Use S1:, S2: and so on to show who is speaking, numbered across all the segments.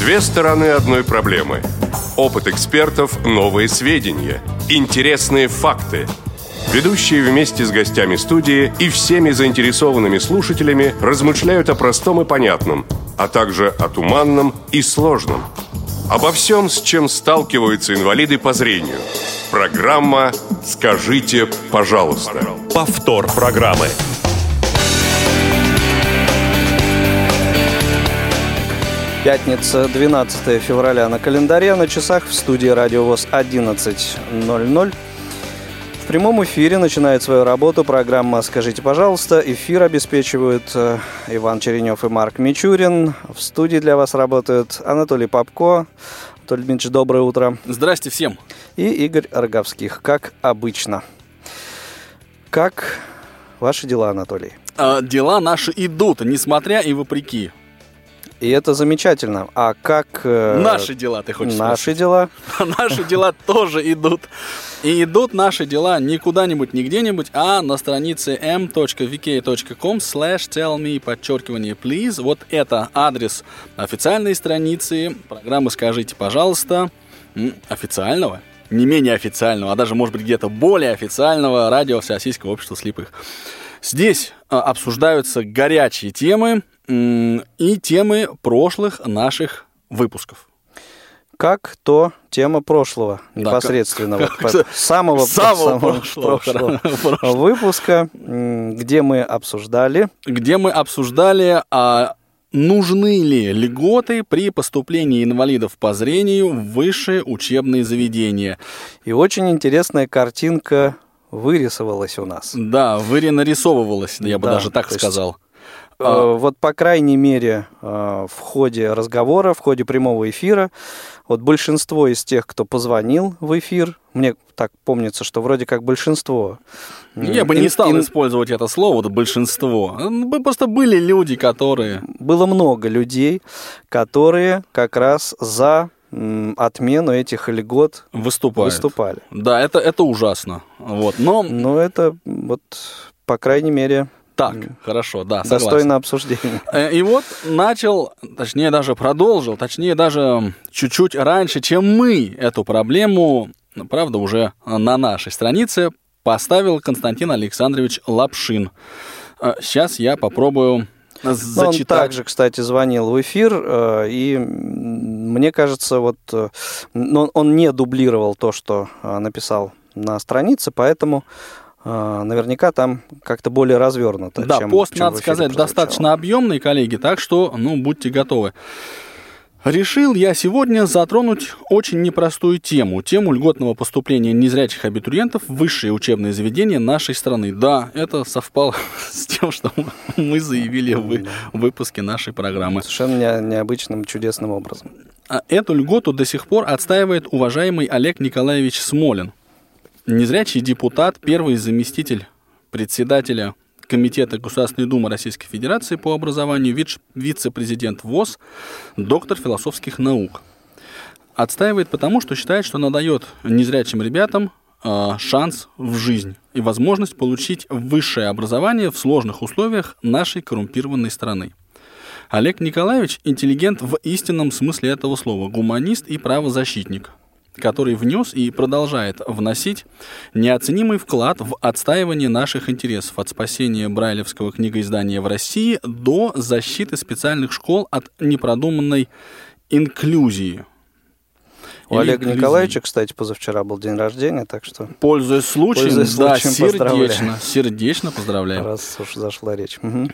S1: Две стороны одной проблемы. Опыт экспертов, новые сведения, интересные факты. Ведущие вместе с гостями студии и всеми заинтересованными слушателями размышляют о простом и понятном, а также о туманном и сложном. Обо всем, с чем сталкиваются инвалиды по зрению. Программа «Скажите, пожалуйста».
S2: Повтор программы.
S3: Пятница, 12 февраля на календаре, на часах в студии Радио ВОС 11:00. В прямом эфире начинает свою работу программа «Скажите, пожалуйста». Эфир обеспечивают Иван Черенев и Марк Мичурин. В студии для вас работают Анатолий Попко. Анатолий Дмитриевич, доброе утро.
S4: Здрасте всем.
S3: И Игорь Роговских, как обычно. Как ваши дела, Анатолий?
S4: Дела наши идут, несмотря и вопреки.
S3: И это замечательно. А как...
S4: Наши дела, ты хочешь сказать?
S3: Наши дела?
S4: Наши дела тоже идут. И идут наши дела не куда-нибудь, не где-нибудь, а на странице m.vk.com/tellme_please. Вот это адрес официальной страницы программы «Скажите, пожалуйста», официального, не менее официального, а даже, может быть, где-то более официального радио Всероссийского общества слепых. Здесь обсуждаются горячие темы и темы прошлых наших выпусков.
S3: Как то тема прошлого, непосредственно, самого прошлого выпуска, где мы обсуждали,
S4: нужны ли льготы при поступлении инвалидов по зрению в высшие учебные заведения.
S3: И очень интересная картинка вырисовалась у нас.
S4: Да, нарисовывалась, я бы даже так сказал.
S3: Вот, по крайней мере, в ходе разговора, в ходе прямого эфира, вот большинство из тех, кто позвонил в эфир, мне так помнится, что вроде как большинство.
S4: Я бы не стал использовать это слово, вот большинство. Просто были люди, которые...
S3: Было много людей, которые как раз за отмену этих льгот выступали. Да, это ужасно. Вот, но это, вот, по крайней мере...
S4: Так, хорошо, да, согласен.
S3: Достойно обсуждения.
S4: И вот продолжил, даже чуть-чуть раньше, чем мы эту проблему, правда, уже на нашей странице поставил Константин Александрович Лапшин. Сейчас я попробую зачитать.
S3: Он также, кстати, звонил в эфир, и мне кажется, он не дублировал то, что написал на странице, поэтому... наверняка там как-то более развернуто.
S4: Да, пост, надо сказать, достаточно объемный, коллеги, так что, будьте готовы. Решил я сегодня затронуть очень непростую тему льготного поступления незрячих абитуриентов в высшие учебные заведения нашей страны. Да, это совпало с тем, что мы заявили в выпуске нашей программы.
S3: Совершенно необычным, чудесным образом.
S4: Эту льготу до сих пор отстаивает уважаемый Олег Николаевич Смолин. Незрячий депутат, первый заместитель председателя Комитета Государственной Думы Российской Федерации по образованию, вице-президент ВОС, доктор философских наук. Отстаивает потому, что считает, что она дает незрячим ребятам шанс в жизнь и возможность получить высшее образование в сложных условиях нашей коррумпированной страны. Олег Николаевич – интеллигент в истинном смысле этого слова, гуманист и правозащитник, который внес и продолжает вносить неоценимый вклад в отстаивание наших интересов от спасения брайлевского книгоиздания в России до защиты специальных школ от непродуманной инклюзии.
S3: У Олега Николаевича, кстати, позавчера был день рождения, так что...
S4: Пользуясь случаем, сердечно поздравляем.
S3: Раз уж зашла речь. Угу.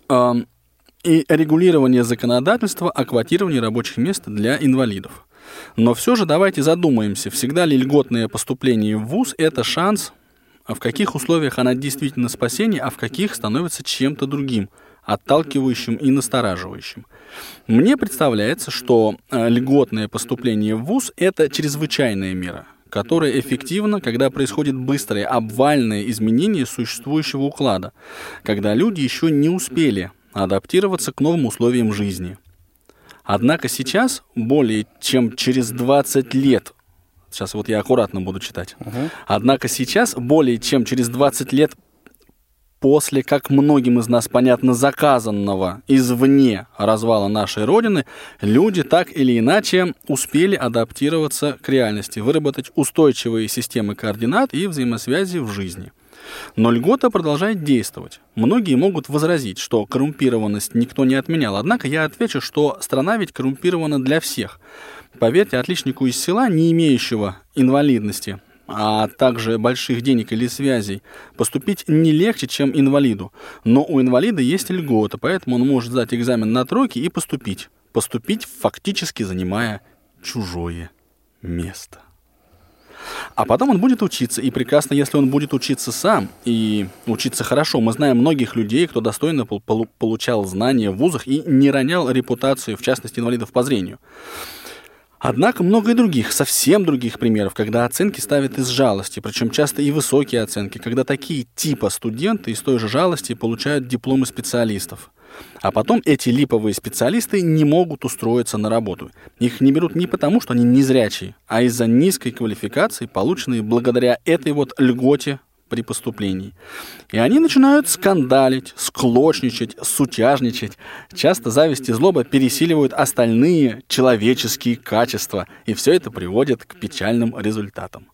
S4: И регулирование законодательства о квотировании рабочих мест для инвалидов. Но все же давайте задумаемся, всегда ли льготное поступление в вуз – это шанс, в каких условиях она действительно спасение, а в каких становится чем-то другим, отталкивающим и настораживающим. Мне представляется, что льготное поступление в вуз – это чрезвычайная мера, которая эффективна, когда происходит быстрое обвальное изменение существующего уклада, когда люди еще не успели адаптироваться к новым условиям жизни. Однако сейчас, более чем через 20 лет, сейчас вот я аккуратно буду читать, однако сейчас, более чем через 20 лет после, как многим из нас понятно, заказанного извне развала нашей Родины, люди так или иначе успели адаптироваться к реальности, выработать устойчивые системы координат и взаимосвязи в жизни. Но льгота продолжает действовать. Многие могут возразить, что коррумпированность никто не отменял. Однако я отвечу, что страна ведь коррумпирована для всех. Поверьте, отличнику из села, не имеющего инвалидности, а также больших денег или связей, поступить не легче, чем инвалиду. Но у инвалида есть льгота, поэтому он может сдать экзамен на тройки и поступить. Поступить, фактически занимая чужое место. А потом он будет учиться, и прекрасно, если он будет учиться сам, и учиться хорошо. Мы знаем многих людей, кто достойно получал знания в вузах и не ронял репутацию, в частности, инвалидов по зрению. Однако много и других, совсем других примеров, когда оценки ставят из жалости, причем часто и высокие оценки, когда такие типа студенты из той же жалости получают дипломы специалистов. А потом эти липовые специалисты не могут устроиться на работу. Их не берут не потому, что они незрячие, а из-за низкой квалификации, полученной благодаря этой вот льготе при поступлении. И они начинают скандалить, склочничать, сутяжничать. Часто зависть и злоба пересиливают остальные человеческие качества, и все это приводит к печальным результатам.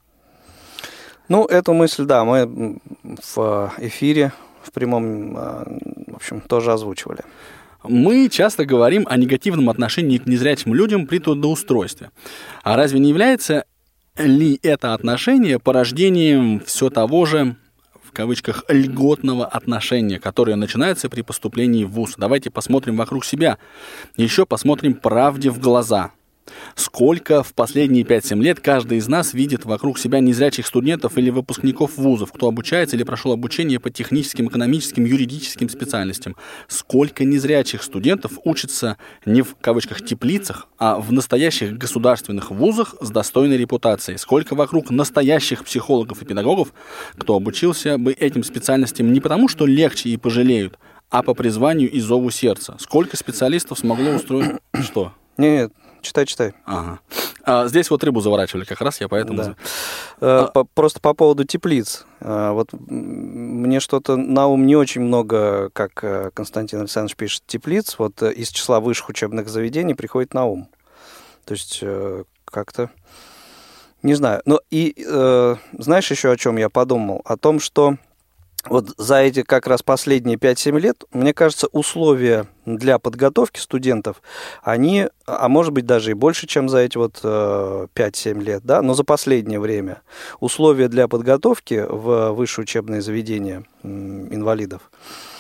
S3: Ну, эту мысль, да, мы в эфире, в прямом, в общем, тоже озвучивали.
S4: Мы часто говорим о негативном отношении к незрячим людям при трудоустройстве. А разве не является ли это отношение порождением все того же, в кавычках, льготного отношения, которое начинается при поступлении в вуз? Давайте посмотрим вокруг себя. Еще посмотрим правде в глаза. Сколько в последние 5-7 лет каждый из нас видит вокруг себя незрячих студентов или выпускников вузов, кто обучается или прошел обучение по техническим, экономическим, юридическим специальностям. Сколько незрячих студентов учатся не в кавычках теплицах, а в настоящих государственных вузах с достойной репутацией. Сколько вокруг настоящих психологов и педагогов, кто обучился бы этим специальностям не потому, что легче и пожалеют, а по призванию и зову сердца. Сколько специалистов смогло устроить... Что?
S3: Нет. Читай.
S4: Ага. Здесь вот рыбу заворачивали как раз, я поэтому...
S3: Да. Просто по поводу теплиц. Вот мне что-то на ум не очень много, как Константин Александрович пишет, теплиц. Вот из числа высших учебных заведений приходит на ум. То есть как-то... Не знаю. Но и знаешь еще, о чем я подумал? О том, что вот за эти как раз последние 5-7 лет, мне кажется, условия для подготовки студентов, они, а может быть даже и больше, чем за эти вот 5-7 лет, да, но за последнее время, условия для подготовки в высшие учебные заведения инвалидов,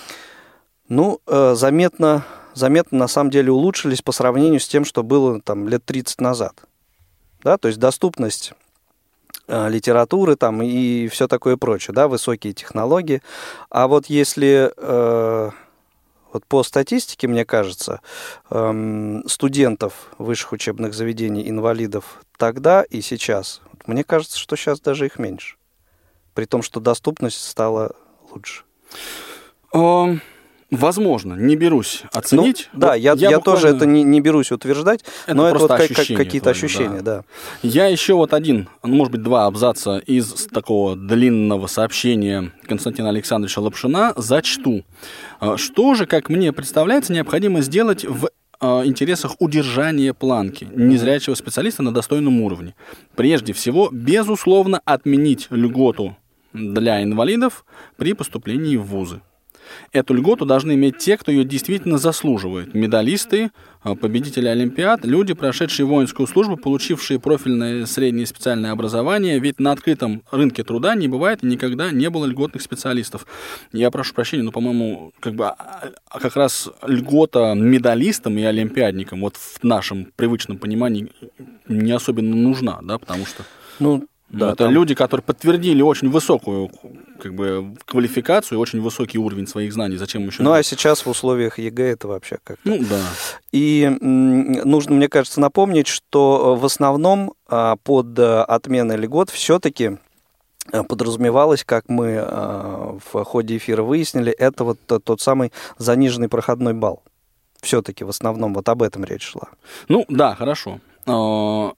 S3: ну, заметно на самом деле улучшились по сравнению с тем, что было там лет 30 назад. Да, то есть доступность литературы там и все такое прочее, да, высокие технологии. А вот если вот по статистике, мне кажется, студентов высших учебных заведений, инвалидов тогда и сейчас, мне кажется, что сейчас даже их меньше. При том, что доступность стала лучше.
S4: Возможно, не берусь оценить.
S3: Ну, да, я тоже это не берусь утверждать, но это вот какие-то ощущения, да.
S4: Я еще вот один, может быть, 2 абзаца из такого длинного сообщения Константина Александровича Лапшина зачту. Что же, как мне представляется, необходимо сделать в интересах удержания планки незрячего специалиста на достойном уровне? Прежде всего, безусловно, отменить льготу для инвалидов при поступлении в вузы. Эту льготу должны иметь те, кто ее действительно заслуживает. Медалисты, победители олимпиад, люди, прошедшие воинскую службу, получившие профильное среднее и специальное образование. Ведь на открытом рынке труда не бывает и никогда не было льготных специалистов. Я прошу прощения, но, по-моему, как раз льгота медалистам и олимпиадникам вот в нашем привычном понимании не особенно нужна, да, потому что... Да, это люди, которые подтвердили очень высокую квалификацию, очень высокий уровень своих знаний. Зачем еще?
S3: Ну, а сейчас в условиях ЕГЭ это вообще как-то...
S4: Ну, да.
S3: И нужно, мне кажется, напомнить, что в основном под отменой льгот все-таки подразумевалось, как мы в ходе эфира выяснили, это вот тот самый заниженный проходной балл. Все-таки в основном вот об этом речь шла.
S4: Ну, да, хорошо.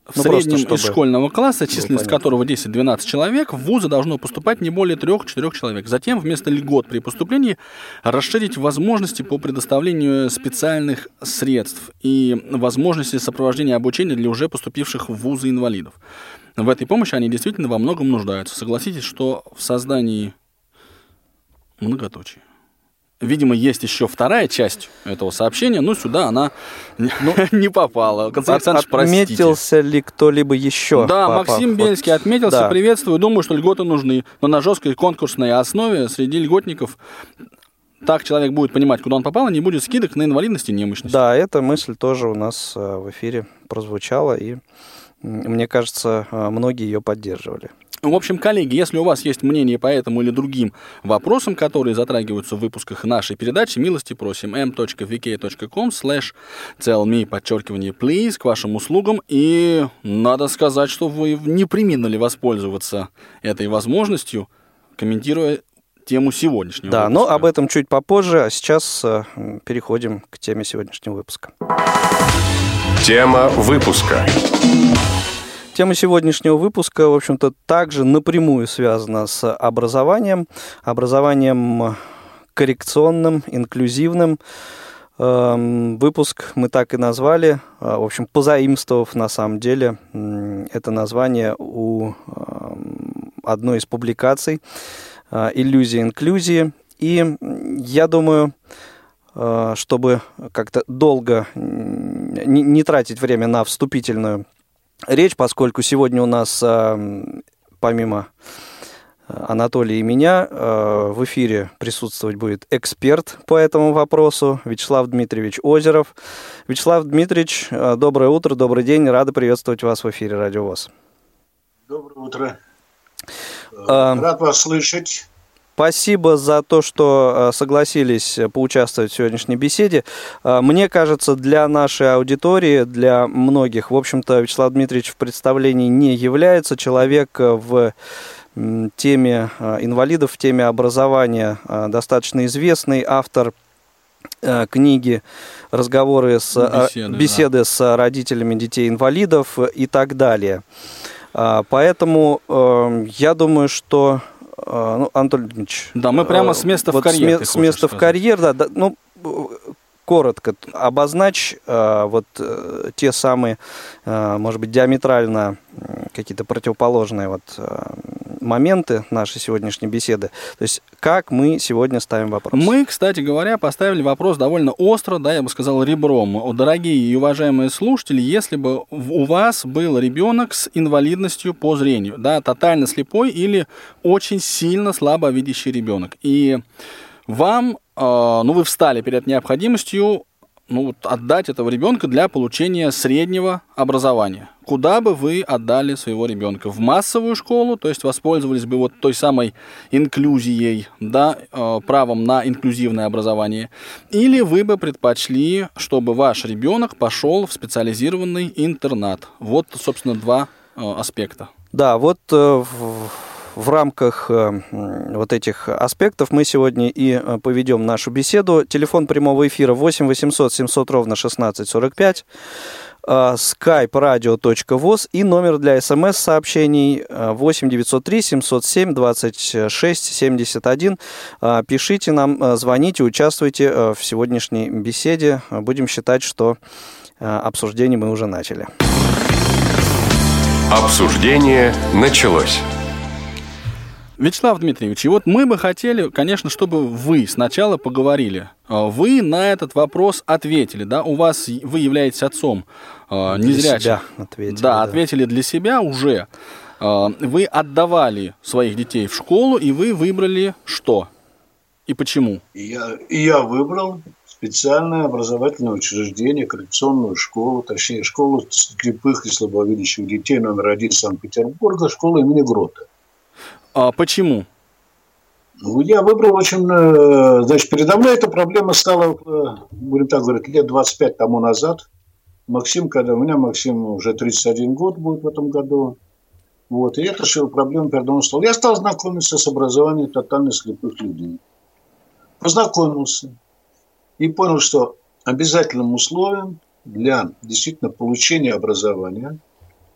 S4: в среднем из школьного класса, численность которого 10-12 человек, в вузы должно поступать не более 3-4 человек. Затем вместо льгот при поступлении расширить возможности по предоставлению специальных средств и возможности сопровождения обучения для уже поступивших в вузы инвалидов. В этой помощи они действительно во многом нуждаются. Согласитесь, что в создании многоточия. Видимо, есть еще вторая часть этого сообщения, но сюда она не попала. Константин Александрович, простите.
S3: Отметился ли кто-либо еще?
S4: Да, Максим Бельский отметился. Да. Приветствую. Думаю, что льготы нужны. Но на жесткой конкурсной основе среди льготников так человек будет понимать, куда он попал, и не будет скидок на инвалидность и немощность.
S3: Да, эта мысль тоже у нас в эфире прозвучала, и, мне кажется, многие ее поддерживали.
S4: В общем, коллеги, если у вас есть мнение по этому или другим вопросам, которые затрагиваются в выпусках нашей передачи, милости просим. m.vk.com/tellme_please к вашим услугам. И надо сказать, что вы не преминули воспользоваться этой возможностью, комментируя тему сегодняшнего выпуска.
S3: Но об этом чуть попозже, а сейчас переходим к теме сегодняшнего выпуска.
S1: Тема выпуска.
S3: Тема сегодняшнего выпуска, в общем-то, также напрямую связана с образованием коррекционным, инклюзивным. Выпуск мы так и назвали, в общем, позаимствовав, на самом деле, это название у одной из публикаций «Иллюзия инклюзии». И я думаю, чтобы как-то долго не тратить время на вступительную речь, поскольку сегодня у нас, помимо Анатолия и меня, в эфире присутствовать будет эксперт по этому вопросу Вячеслав Дмитриевич Озеров. Вячеслав Дмитриевич, доброе утро, добрый день, рады приветствовать вас в эфире Радио ВОС.
S5: Доброе утро. Рад вас слышать.
S3: Спасибо за то, что согласились поучаствовать в сегодняшней беседе. Мне кажется, для нашей аудитории, для многих, в общем-то, Вячеслав Дмитриевич в представлении не является. Человек в теме инвалидов, в теме образования достаточно известный, автор книги «Разговоры беседы с родителями детей-инвалидов» и так далее. Поэтому я думаю, что... Анатолий Дмитриевич.
S4: Да, мы прямо с места в карьер.
S3: С места в карьер, да. Коротко обозначь те самые, может быть, диаметрально какие-то противоположные моменты нашей сегодняшней беседы. То есть, как мы сегодня ставим вопрос?
S4: Мы, кстати говоря, поставили вопрос довольно остро, я бы сказал, ребром. Дорогие и уважаемые слушатели, если бы у вас был ребенок с инвалидностью по зрению, тотально слепой или очень сильно слабовидящий ребенок, и вам, вы встали перед необходимостью отдать этого ребенка для получения среднего образования. Куда бы вы отдали своего ребенка? В массовую школу, то есть воспользовались бы той самой инклюзией, правом на инклюзивное образование, или вы бы предпочли, чтобы ваш ребенок пошел в специализированный интернат? Собственно, два аспекта.
S3: Да, в рамках этих аспектов мы сегодня и поведем нашу беседу. Телефон прямого эфира 8 800 700 ровно 1645, skype radio.voz и номер для смс-сообщений 8 903 707 26 71. Пишите нам, звоните, участвуйте в сегодняшней беседе. Будем считать, что обсуждение мы уже начали.
S1: Обсуждение началось.
S4: Вячеслав Дмитриевич, и мы бы хотели, конечно, чтобы вы сначала поговорили. Вы на этот вопрос ответили, вы являетесь отцом незрячим. Ответили для себя уже. Вы отдавали своих детей в школу, и вы выбрали что? И почему?
S5: Я выбрал специальное образовательное учреждение, коррекционную школу, точнее, школу слепых и слабовидящих детей номер 1 Санкт-Петербурга, школа имени Грота.
S4: Почему?
S5: Я выбрал передо мной эта проблема стала, будем так говорить, лет 25 тому назад. У меня Максим уже 31 год будет в этом году. И эта проблема передо мной стала. Я стал знакомиться с образованием тотально слепых людей. Познакомился и понял, что обязательным условием для действительно получения образования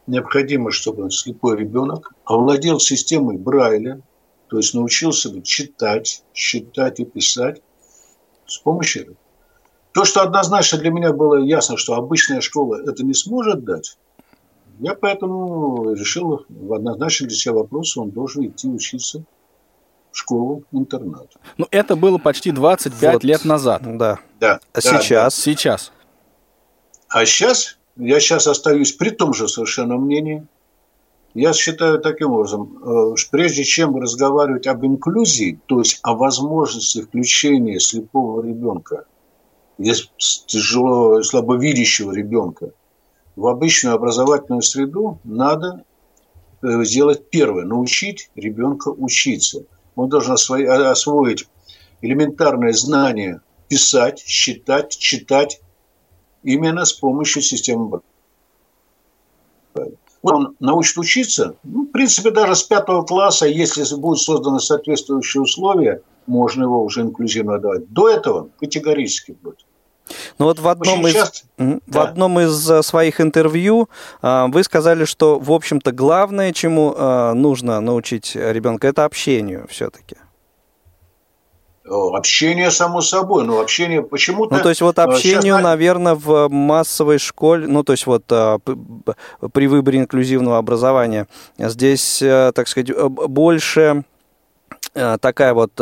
S5: необходимо, чтобы слепой ребенок овладел системой Брайля, то есть научился бы читать, считать и писать с помощью этого. То, что однозначно для меня было ясно, что обычная школа это не сможет дать, я поэтому решил однозначно для себя вопрос, он должен идти учиться в школу-интернат.
S4: Ну, это было почти 25 лет назад.
S3: Да.
S5: Да.
S3: А сейчас?
S4: Сейчас.
S5: А сейчас, я сейчас остаюсь при том же совершенно мнении. Я считаю таким образом, прежде чем разговаривать об инклюзии, то есть о возможности включения слепого ребенка, тяжело слабовидящего ребенка в обычную образовательную среду, надо сделать первое – научить ребенка учиться. Он должен освоить элементарное знание писать, считать, читать именно с помощью системы Брайля. Он научит учиться, в принципе, даже с 5 класса, если будут созданы соответствующие условия, можно его уже инклюзивно давать. До этого категорически будет.
S3: Ну вот в одном из своих интервью вы сказали, что, в общем-то, главное, чему нужно научить ребенка, это общению все-таки.
S5: Общение, само собой, но общение почему-то...
S3: Ну, то есть вот общению, наверное, в массовой школе, ну, то есть вот при выборе инклюзивного образования здесь, так сказать, больше такая вот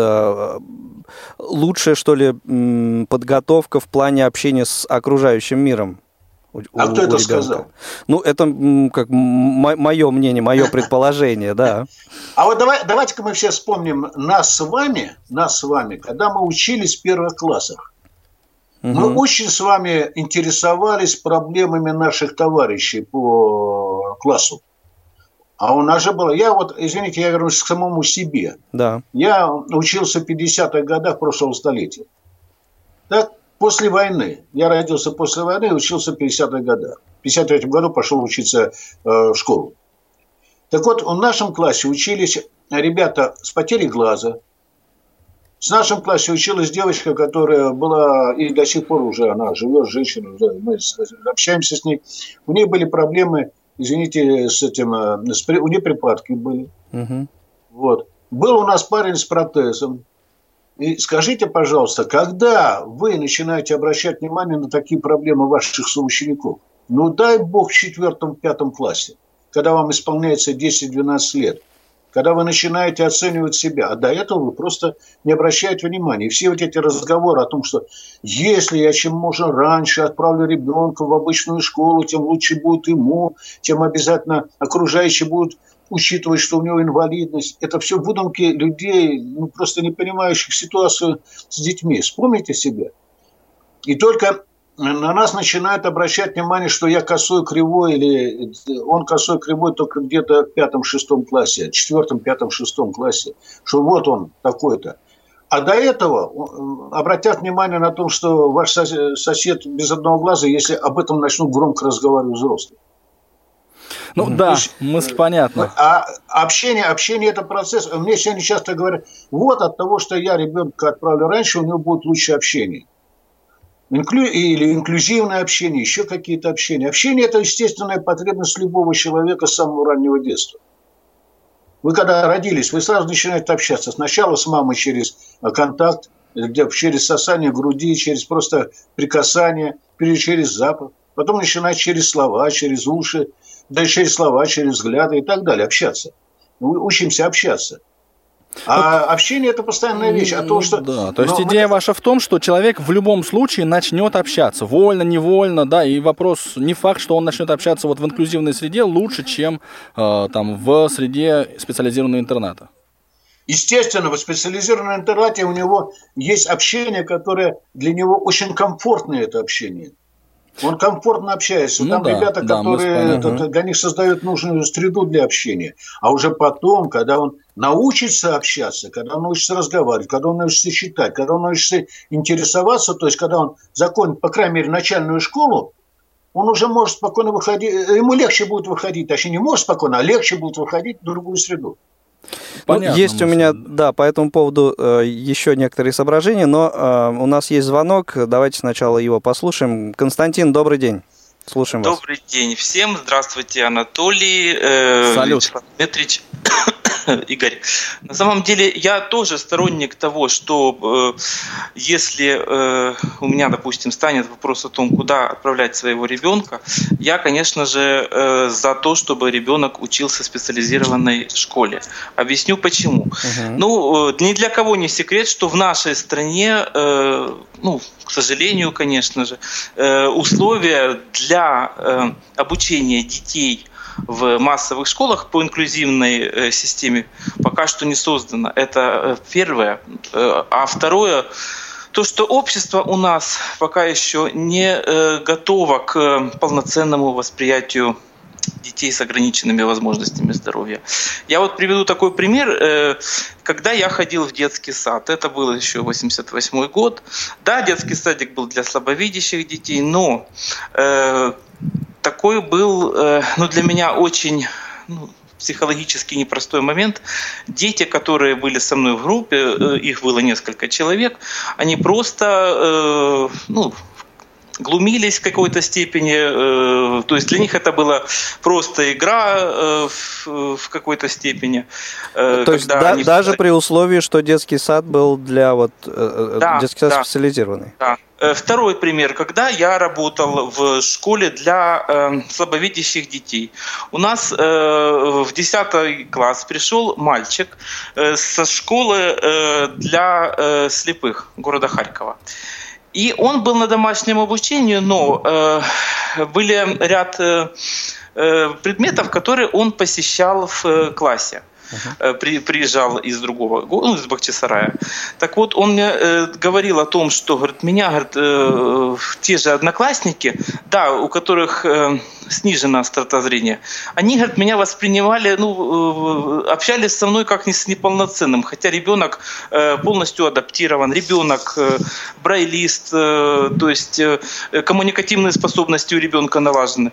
S3: лучшая, что ли, подготовка в плане общения с окружающим миром.
S5: Кто это сказал?
S3: Ну, это как мое мнение, мое предположение, да.
S5: А вот давайте-ка мы все вспомним нас с вами, когда мы учились в первых классах. Мы очень с вами интересовались проблемами наших товарищей по классу. А у нас же было... я вернусь к самому себе. Да. Я учился в 50-х годах прошлого столетия. Так, после войны. Я родился после войны и учился в 50-х годах. В 53-м году пошел учиться в школу. Так вот, в нашем классе учились ребята с потерей глаза. В нашем классе училась девочка, которая была, и до сих пор уже она живет, женщина, мы общаемся с ней. У нее были проблемы, извините, с этим, у нее припадки были. Угу. Вот. Был у нас парень с протезом. И скажите, пожалуйста, когда вы начинаете обращать внимание на такие проблемы ваших соучеников? Ну, дай бог, в 4-5 классе, когда вам исполняется 10-12 лет, когда вы начинаете оценивать себя, а до этого вы просто не обращаете внимания. И все вот эти разговоры о том, что если я чем можно раньше отправлю ребенка в обычную школу, тем лучше будет ему, тем обязательно окружающие будут учитывать, что у него инвалидность. Это все выдумки людей, просто не понимающих ситуацию с детьми. Вспомните себя. И только на нас начинают обращать внимание, что я косой, кривой, или он косой, кривой только где-то в 5-6 классе, 4, 5, 6 классе, что вот он такой-то. А до этого обратят внимание на то, что ваш сосед без одного глаза, если об этом начнут громко разговаривать взрослые.
S4: Ну да, мысль понятна.
S5: А общение это процесс. Мне сегодня часто говорят, вот от того, что я ребенка отправлю раньше, у него будет лучшее общение. Или инклюзивное общение, еще какие-то общения. Общение – это естественная потребность любого человека с самого раннего детства. Вы когда родились, вы сразу начинаете общаться. Сначала с мамой через контакт, через сосание груди, через просто прикасание, через запах. Потом начинаете через слова, через уши, да через слова, через взгляды и так далее общаться. Мы учимся общаться. А общение – это постоянная вещь. А то, что...
S4: Да, то есть идея ваша в том, что человек в любом случае начнет общаться. Вольно, невольно, да, и вопрос, не факт, что он начнет общаться вот в инклюзивной среде лучше, чем там в среде специализированного интерната.
S5: Естественно, в специализированном интернате у него есть общение, которое для него очень комфортное, это общение. Он комфортно общается. Там ребята, которые для них создают нужную среду для общения. А уже потом, когда он научится общаться, когда он научится разговаривать, когда он научится читать, когда он научится интересоваться, то есть когда он закончит, по крайней мере, начальную школу, он уже может спокойно выходить, ему легче будет выходить, точнее не может спокойно, а легче будет выходить в другую среду.
S3: Понятно, есть у меня, да, по этому поводу еще некоторые соображения, но у нас есть звонок, давайте сначала его послушаем. Константин, добрый день. Слушаем вас.
S6: Добрый день всем. Здравствуйте, Анатолий.
S4: Салют.
S6: Дмитрич. Игорь, на самом деле я тоже сторонник того, что если у меня, допустим, станет вопрос о том, куда отправлять своего ребенка, я, конечно же, за то, чтобы ребенок учился в специализированной школе. Объясню почему. Ну, ни для кого не секрет, что в нашей стране, к сожалению, конечно же, условия для обучения детей в массовых школах по инклюзивной системе пока что не создано. Это первое. А второе, то, что общество у нас пока еще не готово к полноценному восприятию детей с ограниченными возможностями здоровья. Я вот приведу такой пример. Когда я ходил в детский сад, это был еще 88 год, да, детский садик был для слабовидящих детей, но такой был, для меня очень психологически непростой момент. Дети, которые были со мной в группе, их было несколько человек, они просто, глумились в какой-то степени, то есть для них это была просто игра в какой-то степени.
S3: То есть даже при условии, что детский сад был для детский сад специализированный.
S6: Да. Второй пример, когда я работал в школе для слабовидящих детей. У нас в 10 класс пришел мальчик со школы для слепых города Харькова. И он был на домашнем обучении, но были ряд предметов, которые он посещал в классе. Приезжал из другого, из Бахчисарая. Так вот, он мне говорил о том, что, говорит, меня, те же одноклассники, да, у которых снижена острота зрения, они, говорит, меня воспринимали, общались со мной как с неполноценным, хотя ребенок полностью адаптирован, ребенок брайлист, то есть коммуникативные способности у ребенка налажены.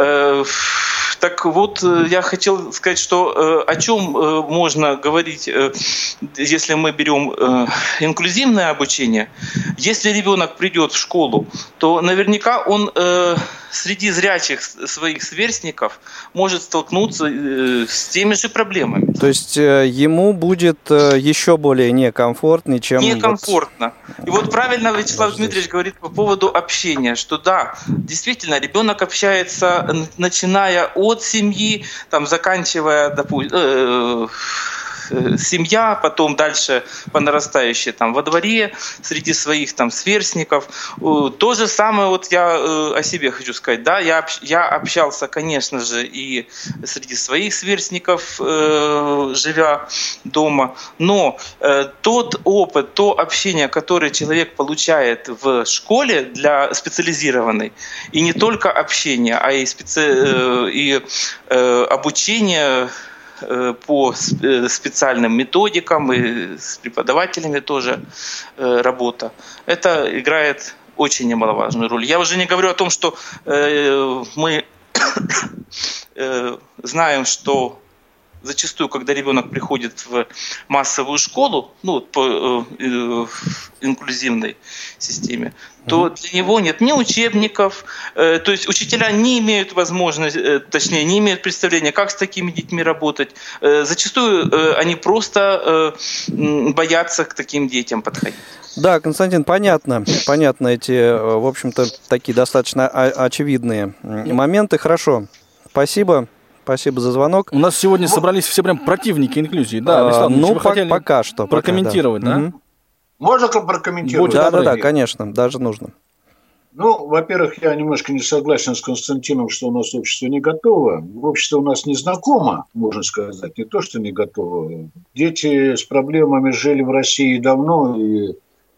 S6: Так вот, я хотел сказать, что о чем можно говорить, если мы берем инклюзивное обучение. Если ребенок придет в школу, то наверняка он среди зрячих своих сверстников может столкнуться с теми же проблемами.
S3: То есть ему будет еще более некомфортно, чем...
S6: Некомфортно. И вот правильно Вячеслав Дмитриевич говорит по поводу общения, что да, действительно, ребенок общается, начиная от семьи, заканчивая, допустим, семья, потом дальше по нарастающей во дворе, среди своих сверстников. То же самое я о себе хочу сказать. Да, я общался, конечно же, и среди своих сверстников, живя дома, но тот опыт, то общение, которое человек получает в школе для специализированной, и не только общение, а и обучение по специальным методикам и с преподавателями тоже работа. Это играет очень немаловажную роль. Я уже не говорю о том, что мы знаем, что зачастую, когда ребенок приходит в массовую школу, по инклюзивной системе, то для него нет ни учебников, то есть учителя не имеют возможности, точнее, не имеют представления, как с такими детьми работать. Зачастую они просто боятся к таким детям подходить.
S3: Да, Константин, понятно эти, в общем-то, такие достаточно очевидные моменты. Хорошо, спасибо за звонок.
S4: У нас сегодня собрались все прям противники инклюзии. Да, Вячеслав, хотели
S3: пока что
S4: прокомментировать, да?
S3: Угу.
S5: Можно прокомментировать?
S3: Да, конечно, даже нужно.
S5: Во-первых, я немножко не согласен с Константином, что у нас общество не готово. Общество у нас не знакомо, можно сказать, не то, что не готово. Дети с проблемами жили в России давно и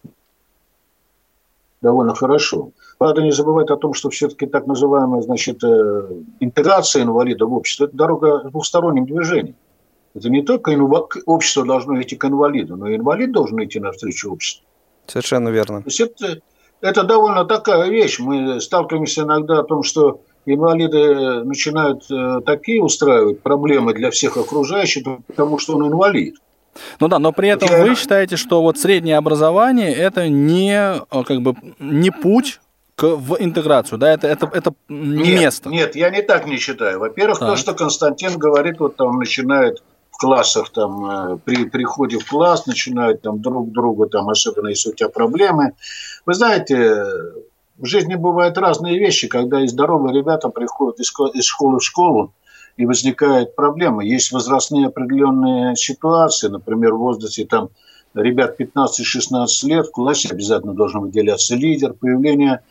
S5: довольно хорошо. Надо не забывать о том, что все-таки так называемая, интеграция инвалидов в общество – это дорога в двустороннем движении. Это не только общество должно идти к инвалиду, но и инвалид должен идти навстречу обществу.
S3: Совершенно верно.
S5: То есть это довольно такая вещь. Мы сталкиваемся иногда о том, что инвалиды начинают такие устраивать проблемы для всех окружающих, потому что он инвалид.
S4: Но при этом вы считаете, что среднее образование – это не путь в интеграцию, да, это не место.
S5: Нет, я не так не считаю. Во-первых, то, что Константин говорит, вот там начинает в классах, там, при приходе в класс, начинают там друг друга, там, особенно если у тебя проблемы. Вы знаете, в жизни бывают разные вещи, когда и здоровые ребята приходят из школы в школу, и возникают проблемы. Есть возрастные определенные ситуации, например, в возрасте там ребят 15-16 лет, в классе обязательно должен выделяться лидер, появление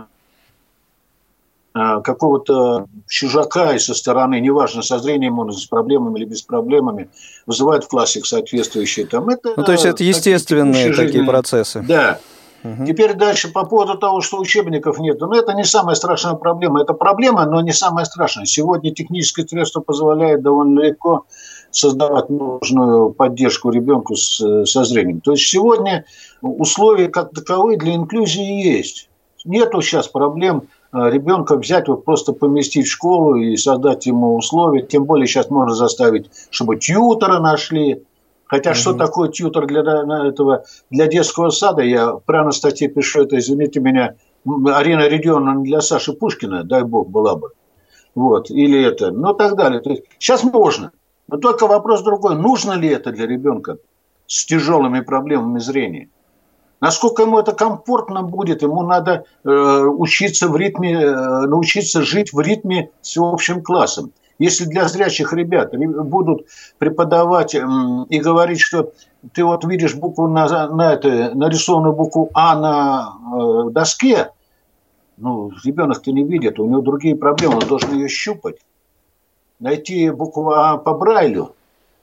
S5: какого-то чужака и со стороны, неважно, со зрением он, с проблемами или без проблемами, вызывает в классе соответствующие там.
S3: То есть это естественные такие процессы.
S5: Да. Теперь дальше по поводу того, что учебников нет. Но это не самая страшная проблема. Это проблема, но не самая страшная. Сегодня техническое средство позволяет довольно легко создавать нужную поддержку ребенку со зрением. То есть сегодня условия как таковые для инклюзии есть. Нету сейчас проблем ребенка взять, вот просто поместить в школу и создать ему условия. Тем более сейчас можно заставить, чтобы тьютера нашли. Хотя что такое тьютер для детского сада? Я прямо в статье пишу, это, извините меня, Арина Родионовна для Саши Пушкина, дай бог, была бы. Вот, или это, ну так далее. То есть, сейчас можно. Но только вопрос другой. Нужно ли это для ребенка с тяжелыми проблемами зрения? Насколько ему это комфортно будет? Ему надо учиться в ритме, научиться жить в ритме с всеобщим классом. Если для зрячих ребят будут преподавать и говорить, что ты вот видишь букву нарисованную букву А на доске, ну, ребенок-то не видит, у него другие проблемы, он должен ее щупать. Найти букву А по Брайлю.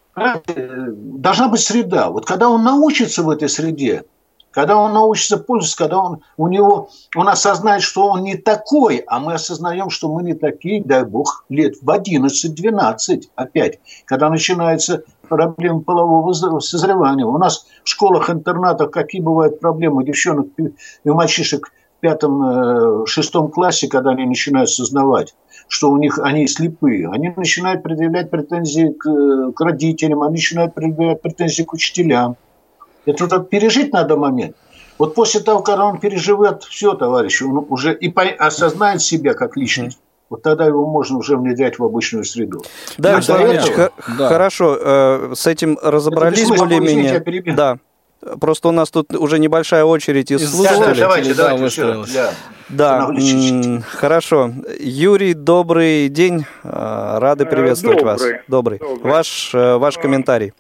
S5: Должна быть среда. Вот когда он научится в этой среде, когда он научится пользоваться, когда он осознает, что он не такой, а мы осознаем, что мы не такие, дай бог, лет в 11-12 опять, когда начинаются проблемы полового созревания. У нас в школах-интернатах какие бывают проблемы у девчонок и у мальчишек в 5-6 классе, когда они начинают сознавать, что у них они слепые. Они начинают предъявлять претензии к родителям, они начинают предъявлять претензии к учителям. Это пережить надо момент. Вот после того, когда он переживет все, товарищи, он уже и осознает себя как личность, вот тогда его можно уже внедрять в обычную среду.
S3: Да, Вячеслав, хорошо, с этим разобрались более-менее. Да. Просто у нас тут уже небольшая очередь из слушателей.
S5: Давайте.
S3: Да, хорошо. Юрий, добрый день. Рады приветствовать вас. Добрый. Ваш комментарий.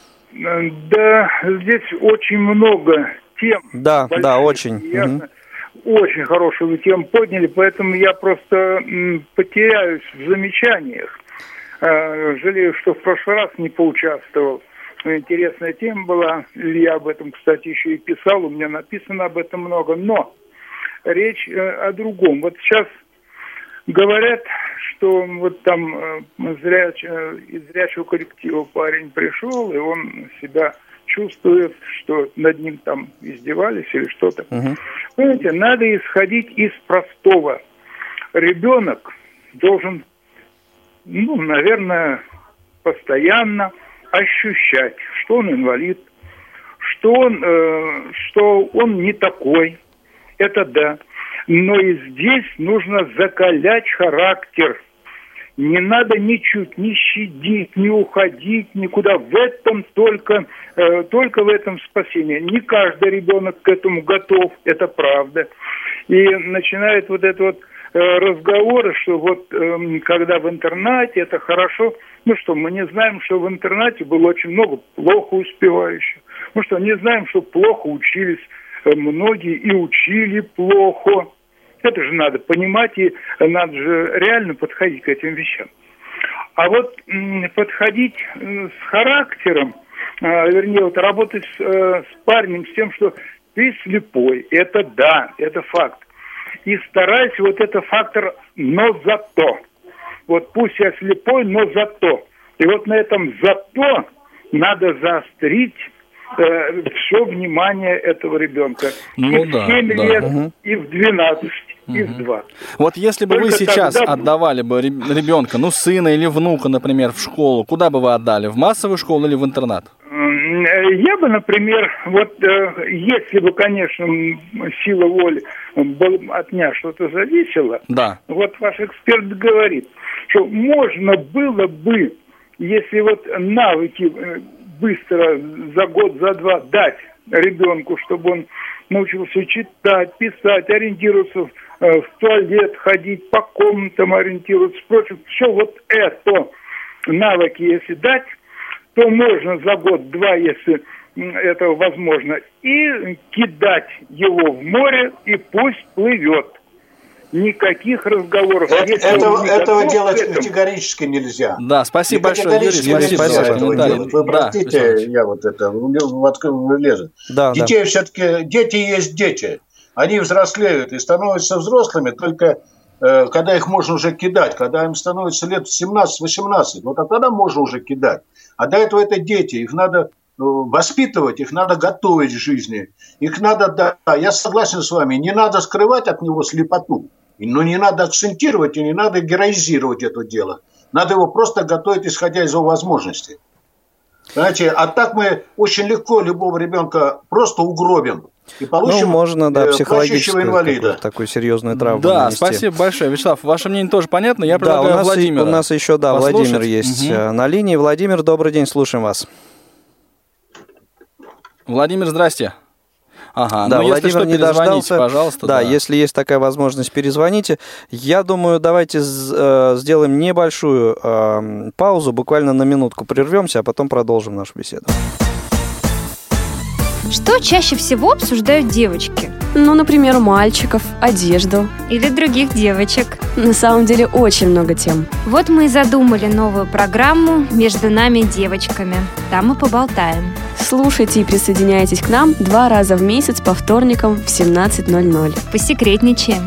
S7: Да, здесь очень много тем.
S3: Да, очень.
S7: Очень хорошую тему подняли, поэтому я просто потеряюсь в замечаниях. Жалею, что в прошлый раз не поучаствовал. Интересная тема была. Я об этом, кстати, еще и писал. У меня написано об этом много. Но речь о другом. Вот сейчас говорят, что вот там из зрячего коллектива парень пришел, и он себя чувствует, что над ним там издевались или что-то. Понимаете, надо исходить из простого. Ребенок должен, наверное, постоянно ощущать, что он инвалид, что он не такой. Это да. Но и здесь нужно закалять характер. Не надо ничуть не щадить, не уходить никуда. В этом только в этом спасение. Не каждый ребенок к этому готов, это правда. И начинает вот это вот разговоры, что вот когда в интернате это хорошо. Ну что, мы не знаем, что в интернате было очень много плохо успевающих. Мы что, не знаем, что плохо учились многие и учили плохо. Это же надо понимать, и надо же реально подходить к этим вещам. А вот подходить с характером, вернее, вот работать с парнем, с тем, что ты слепой, это да, это факт. И старайся, вот это фактор «но зато». Вот пусть я слепой, но зато. И вот на этом «зато» надо заострить все внимание этого ребенка. И в 7 лет, и в 12, и в 20.
S4: Вот если бы вы сейчас отдавали бы ребенка, сына или внука, например, в школу, куда бы вы отдали? В массовую школу или в интернат?
S7: Я бы, например, вот если бы, конечно, сила воли от меня что-то зависела,
S4: Да.
S7: вот ваш эксперт говорит, что можно было бы, если вот навыки быстро за год, за два дать ребенку, чтобы он научился читать, писать, ориентироваться в туалет, ходить по комнатам, ориентироваться, впрочем, все вот это навыки, если дать, то можно за год-два, если это возможно, и кидать его в море, и пусть плывет. Никаких разговоров.
S5: Этого делать категорически нельзя.
S4: Да, спасибо большое, Юрий.
S5: Спасибо. Вы простите, я вот это влезу. Детей все-таки, дети есть дети. Они взрослеют и становятся взрослыми только когда их можно уже кидать, когда им становится лет 17-18, вот тогда можно уже кидать. А до этого это дети, их надо воспитывать, их надо готовить к жизни. Их надо, да, я согласен с вами, не надо скрывать от него слепоту, но не надо акцентировать и не надо героизировать это дело. Надо его просто готовить, исходя из его возможностей. Понимаете, а так мы очень легко любого ребенка просто угробим. И получим
S3: можно, да, психологическую такую серьезную травму нанести.
S4: Спасибо большое. Вячеслав, ваше мнение тоже понятно. Я предлагаю Владимира.
S3: У нас еще, Владимир есть на линии. Владимир, добрый день, слушаем вас.
S4: Владимир, здрасте. Ага,
S3: да, Владимир не дождался.
S4: Пожалуйста.
S3: Да, если есть такая возможность, перезвоните. Я думаю, давайте сделаем небольшую паузу, буквально на минутку прервемся, а потом продолжим нашу беседу.
S8: Что чаще всего обсуждают девочки?
S9: Ну, например, мальчиков, одежду.
S8: Или других девочек.
S9: На самом деле очень много тем.
S8: Вот мы и задумали новую программу «Между нами девочками». Там мы поболтаем.
S9: Слушайте и присоединяйтесь к нам 2 раза в месяц по вторникам в 17:00.
S8: Посекретничаем.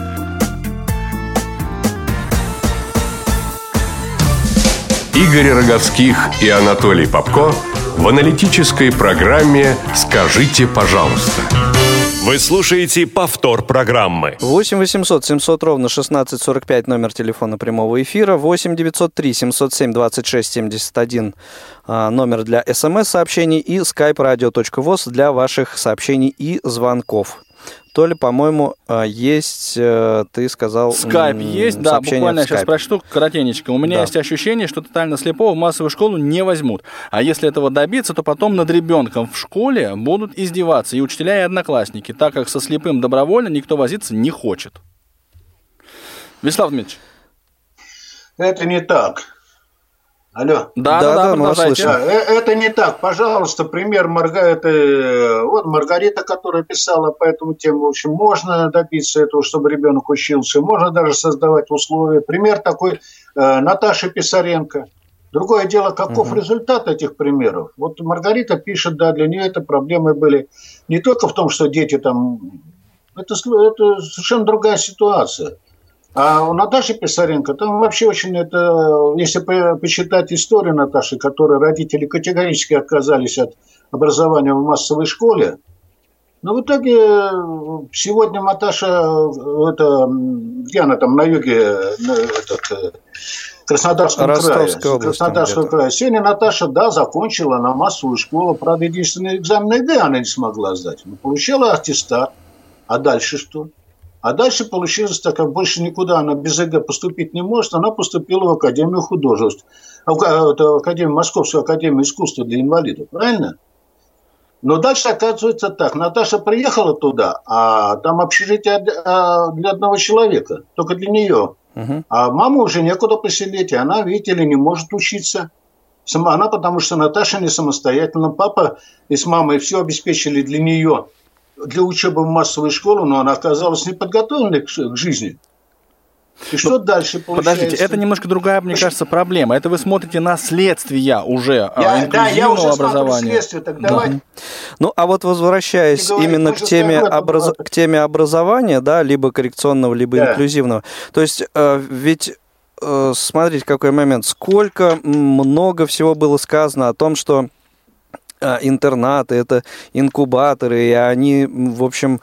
S1: Игорь Роговских и Анатолий Попко в аналитической программе «Скажите, пожалуйста».
S2: Вы слушаете повтор программы.
S3: 8 800 700 ровно 1645 номер телефона прямого эфира. 8 903 707 26 71 номер для СМС-сообщений. И skype-radio.voz для ваших сообщений и звонков. Толя, по-моему, есть, ты сказал...
S4: Скайп есть, да, буквально я сейчас прочту коротенечко. У меня есть ощущение, что тотально слепого в массовую школу не возьмут. А если этого добиться, то потом над ребенком в школе будут издеваться и учителя, и одноклассники, так как со слепым добровольно никто возиться не хочет. Вячеслав Дмитриевич.
S5: Это не так. Алло.
S3: Да, мы слышим.
S5: Это не так. Пожалуйста, пример Маргарита, которая писала по этому тему. В общем, можно добиться этого, чтобы ребенок учился. Можно даже создавать условия. Пример такой Наташи Писаренко. Другое дело, каков результат этих примеров. Вот Маргарита пишет, да, для нее это проблемы были не только в том, что дети там... Это совершенно другая ситуация. А у Наташи Писаренко, там вообще очень это, если почитать историю Наташи, которой родители категорически отказались от образования в массовой школе, но в итоге сегодня Наташа, где она там на юге, Краснодарском крае. Сегодня Наташа, да, закончила на массовую школу, правда, единственный экзамен ЕГЭ она не смогла сдать, но получила аттестат, а дальше что? А дальше получилось так, как больше никуда она без ЕГЭ поступить не может, она поступила в Академию художеств, Московскую академию искусства для инвалидов, правильно? Но дальше оказывается так, Наташа приехала туда, а там общежитие для одного человека, только для нее. А маму уже некуда поселить, и она, видите ли, не может учиться. Она, потому что Наташа не самостоятельна, папа и с мамой все обеспечили для нее. Для учебы в массовой школе, но она оказалась неподготовленной к жизни. И что дальше получается?
S4: Подождите, это немножко другая, мне кажется, проблема. Это вы смотрите на следствия уже инклюзивного образования.
S5: Так давай.
S3: Ну, а вот возвращаясь именно к теме образования, да, либо коррекционного, либо инклюзивного. То есть, ведь смотрите, какой момент. Сколько много всего было сказано о том, что интернаты, это инкубаторы, и они, в общем,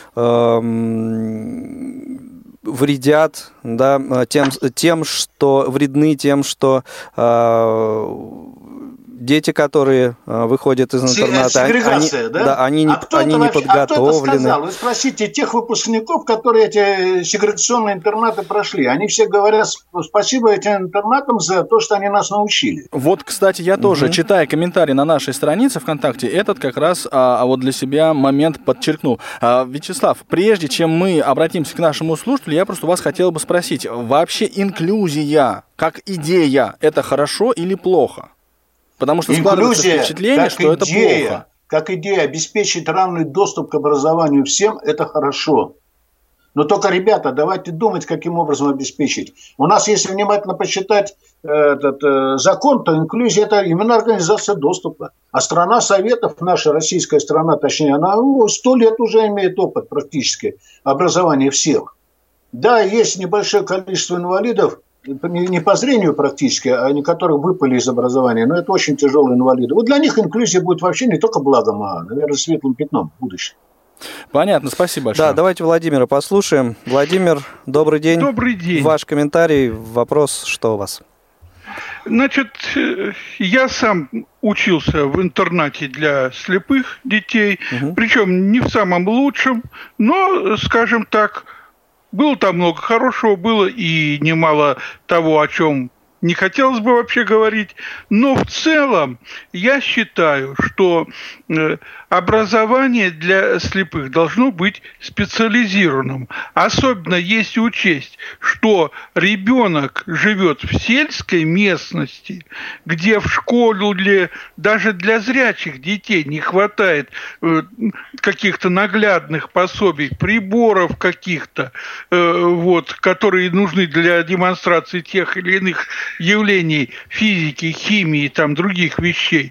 S3: вредят, да, тем, что вредны тем, что дети, которые выходят из интерната,
S5: сегрегация,
S3: они не подготовлены.
S5: А кто это сказал? Вы спросите тех выпускников, которые эти сегрегационные интернаты прошли. Они все говорят спасибо этим интернатам за то, что они нас научили.
S4: Вот, кстати, я тоже, читая комментарии на нашей странице ВКонтакте, этот как раз вот для себя момент подчеркнул. Вячеслав, прежде чем мы обратимся к нашему слушателю, я просто вас хотел бы спросить, вообще инклюзия как идея, это хорошо или плохо? Потому что складывается впечатление, что это плохо.
S5: Как идея обеспечить равный доступ к образованию всем, это хорошо. Но только, ребята, давайте думать, каким образом обеспечить. У нас, если внимательно почитать этот закон, то инклюзия – это именно организация доступа. А страна Советов, наша российская страна, точнее, она 100 лет уже имеет опыт практически образования всех. Да, есть небольшое количество инвалидов, не по зрению практически, а они, которые выпали из образования, но это очень тяжелые инвалиды. Вот для них инклюзия будет вообще не только благом, а, наверное, светлым пятном в будущем.
S4: Понятно, спасибо большое.
S3: Да, давайте Владимира послушаем. Владимир, добрый день.
S10: Добрый день.
S3: Ваш комментарий, вопрос, что у вас?
S10: Значит, я сам учился в интернате для слепых детей, причем не в самом лучшем, но, скажем так, было там много хорошего, было и немало того, о чем не хотелось бы вообще говорить. Но в целом я считаю, что образование для слепых должно быть специализированным. Особенно если учесть, что ребенок живет в сельской местности, где в школе даже для зрячих детей не хватает каких-то наглядных пособий, приборов каких-то, которые нужны для демонстрации тех или иных явлений физики, химии, там других вещей.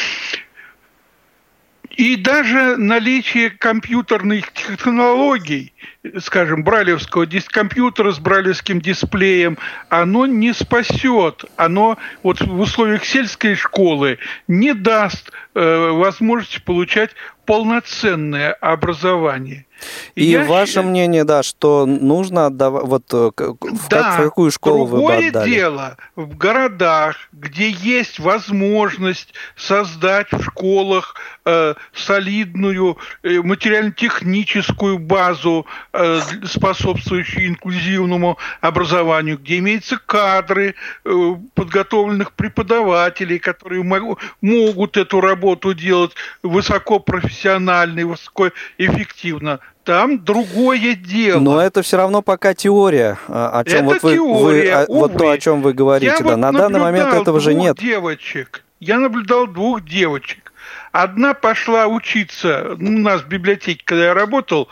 S10: И даже наличие компьютерных технологий, скажем, брайлевского компьютера с брайлевским дисплеем, оно не спасет, оно вот в условиях сельской школы не даст возможности получать полноценное образование.
S3: И ваше мнение, да, что нужно отдавать, в какую школу вы бы отдали?
S10: Другое дело, в городах, где есть возможность создать в школах солидную материально-техническую базу, способствующую инклюзивному образованию, где имеются кадры подготовленных преподавателей, которые могут эту работу делать высокопрофессионально и высокоэффективно. Там другое дело.
S3: Но это все равно пока теория, о чем то, о чем вы говорите. Да. На данный момент этого же нет.
S10: Я наблюдал 2 девочек. Одна пошла учиться, у нас в библиотеке, когда я работал,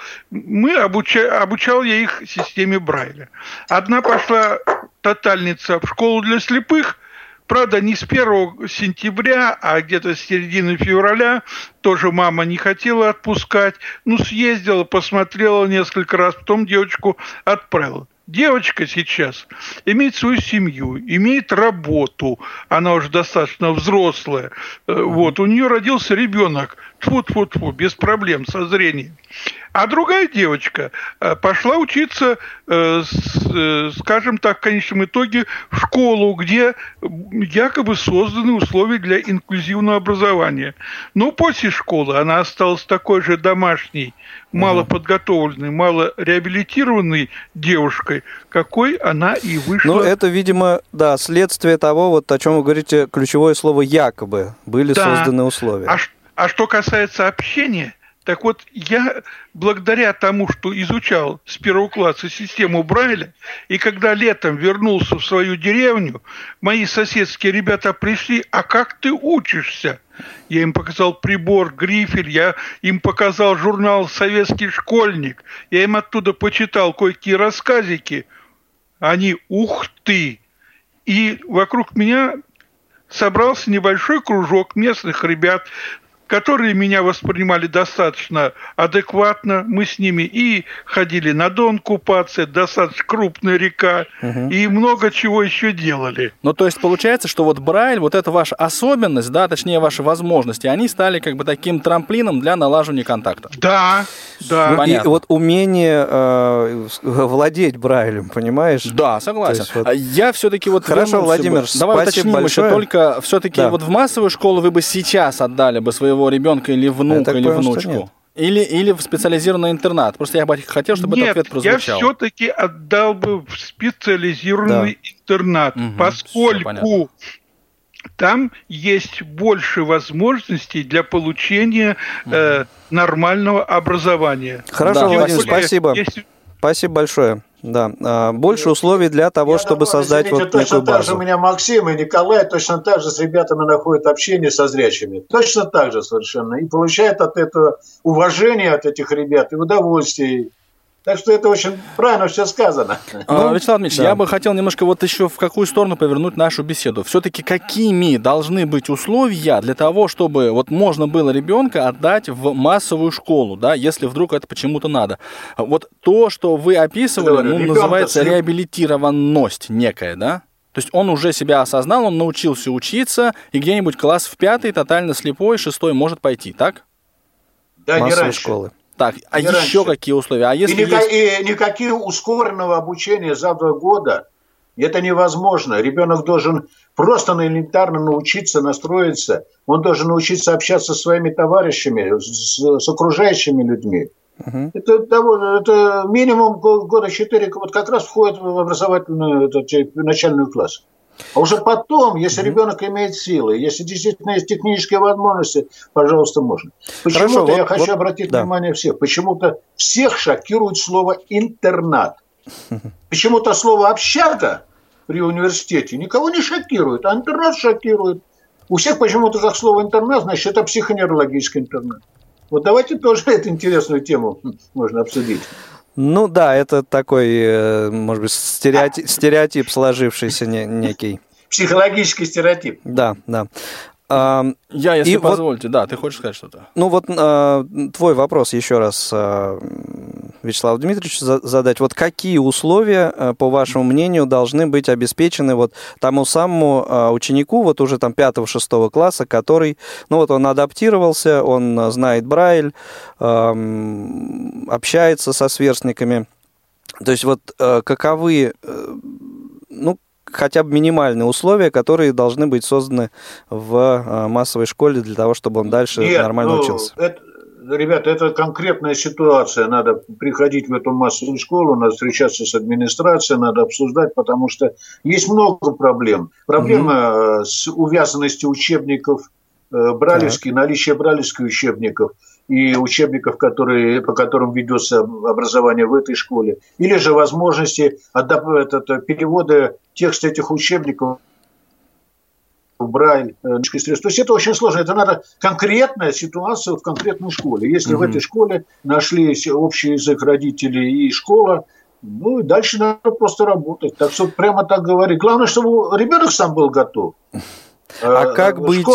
S10: обучал я их системе Брайля. Одна пошла, тотальница, в школу для слепых, правда, не с 1 сентября, а где-то с середины февраля. Тоже мама не хотела отпускать. Съездила, посмотрела несколько раз, потом девочку отправила. Девочка сейчас имеет свою семью, имеет работу, она уже достаточно взрослая. У нее родился ребенок, тьфу-тьфу-тьфу, без проблем со зрением. А другая девочка пошла учиться, скажем так, в конечном итоге в школу, где якобы созданы условия для инклюзивного образования. Но после школы она осталась такой же домашней, малоподготовленной, малореабилитированной девушкой, какой она и вышла.
S3: Это, видимо, да, следствие того, о чем вы говорите, ключевое слово «якобы» были созданы условия.
S10: А что касается общения, так вот, я благодаря тому, что изучал с 1 класса систему Брайля, и когда летом вернулся в свою деревню, мои соседские ребята пришли: а как ты учишься? Я им показал прибор, грифель, я им показал журнал «Советский школьник», я им оттуда почитал кое-какие рассказики. Они: ух ты! И вокруг меня собрался небольшой кружок местных ребят, которые меня воспринимали достаточно адекватно. Мы с ними и ходили на Дон купаться, это достаточно крупная река, и много чего еще делали.
S4: Ну, то есть получается, что вот Брайль, вот эта ваша особенность, да, точнее ваши возможности, они стали как бы таким трамплином для налаживания контакта.
S10: Да, да.
S3: Ну, и вот умение владеть Брайлем, понимаешь?
S4: Да, согласен. Вот... Я все-таки вот...
S3: Хорошо, Владимир,
S4: давай уточним
S3: большое.
S4: Еще только все-таки вот в массовую школу вы бы сейчас отдали бы своего ребенка или внука, или внучку? Или в специализированный интернат? Просто я бы хотел, чтобы этот ответ прозвучал.
S10: Я все-таки отдал бы в специализированный интернат, поскольку там есть больше возможностей для получения нормального образования.
S3: Хорошо, Владимир, спасибо. Спасибо большое. Да, больше условий для того, чтобы создать вот некую
S5: точно
S3: базу.
S5: Так же у меня Максим и Николай точно так же с ребятами находят общение со зрячими. Точно так же совершенно. И получают от этого уважение от этих ребят и удовольствие. Так что это очень правильно все сказано.
S4: Вячеслав Дмитриевич, я бы хотел немножко вот еще в какую сторону повернуть нашу беседу. Все-таки какими должны быть условия для того, чтобы вот можно было ребенка отдать в массовую школу, да, если вдруг это почему-то надо. Вот то, что вы описывали, называется реабилитированность некая, да? То есть он уже себя осознал, он научился учиться, и где-нибудь класс в 5, тотально слепой, 6 может пойти, так?
S5: Да,
S3: массовой
S5: не раньше.
S3: Школы.
S4: Так, а
S5: не
S4: еще
S5: раньше.
S4: какие условия? А если
S5: и никаких ускоренного обучения за 2 года, это невозможно. Ребенок должен просто элементарно научиться настроиться. Он должен научиться общаться со своими товарищами, с окружающими людьми. Это минимум года 4, вот как раз входит в образовательную начальную класс. А уже потом, если ребенок имеет силы, если действительно есть технические возможности, пожалуйста, можно. Почему-то я хочу обратить внимание всех. Почему-то всех шокирует слово «интернат». Почему-то слово «общага» при университете никого не шокирует, а интернат шокирует. У всех почему-то как слово «интернат», значит, это психоневрологический интернат. Вот давайте тоже эту интересную тему можно обсудить.
S3: Ну да, это такой, может быть, стереотип сложившийся некий.
S5: Психологический стереотип.
S3: Да, да.
S4: Если позволите, да, ты хочешь сказать что-то?
S3: Ну вот твой вопрос еще раз Вячеславу Дмитриевичу задать. Вот какие условия, по вашему мнению, должны быть обеспечены вот тому самому ученику, вот уже там 5-6 класса, который, ну вот он адаптировался, он знает Брайль, общается со сверстниками. То есть вот каковы, ну, хотя бы минимальные условия, которые должны быть созданы в массовой школе для того, чтобы он дальше нормально учился?
S5: Ребята, это конкретная ситуация. Надо приходить в эту массовую школу, надо встречаться с администрацией, надо обсуждать, потому что есть много проблем. Проблема с увязанностью учебников брайлевских, наличие брайлевских учебников и учебников, по которым ведется образование в этой школе, или же возможности перевода текста этих учебников в Брайль. То есть это очень сложно. Это надо конкретная ситуация в конкретной школе. Если в этой школе нашли общий язык родителей и школа, ну и дальше надо просто работать. Так что прямо так говорить. Главное, чтобы ребенок сам был готов.
S3: А как быть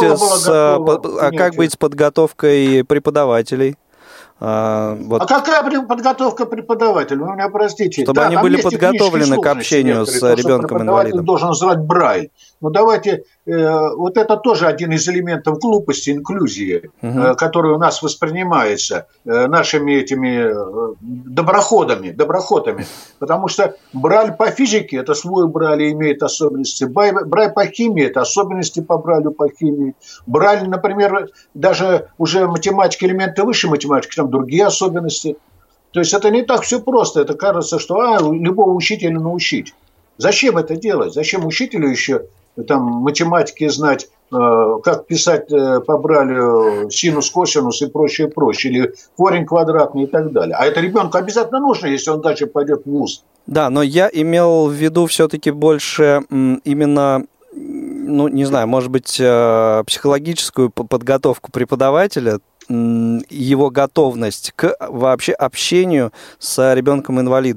S3: с подготовкой преподавателей?
S5: Вот. А какая подготовка преподавателя? Вы меня простите.
S3: Чтобы они были подготовлены к общению с ребенком-инвалидом.
S5: Должен знать Брайль. Но давайте, вот это тоже один из элементов глупости, инклюзии, который у нас воспринимается нашими этими доброходами. Потому что Брайль по физике, это свой Брайль, имеет особенности. Брайль по химии, это особенности по Брайлю по химии. Брайль, например, даже уже математика, элементы высшей математики, там другие особенности. То есть это не так все просто. Это кажется, что любого учителя научить. Зачем это делать? Зачем учителю еще там математики знать, как писать по Брайлю синус, косинус и прочее. Или корень квадратный и так далее. А это ребенку обязательно нужно, если он дальше пойдет в вуз.
S3: Да, но я имел в виду все-таки больше именно, ну, не знаю, может быть, психологическую подготовку преподавателя, его готовность к вообще общению с ребенком-инвалидом.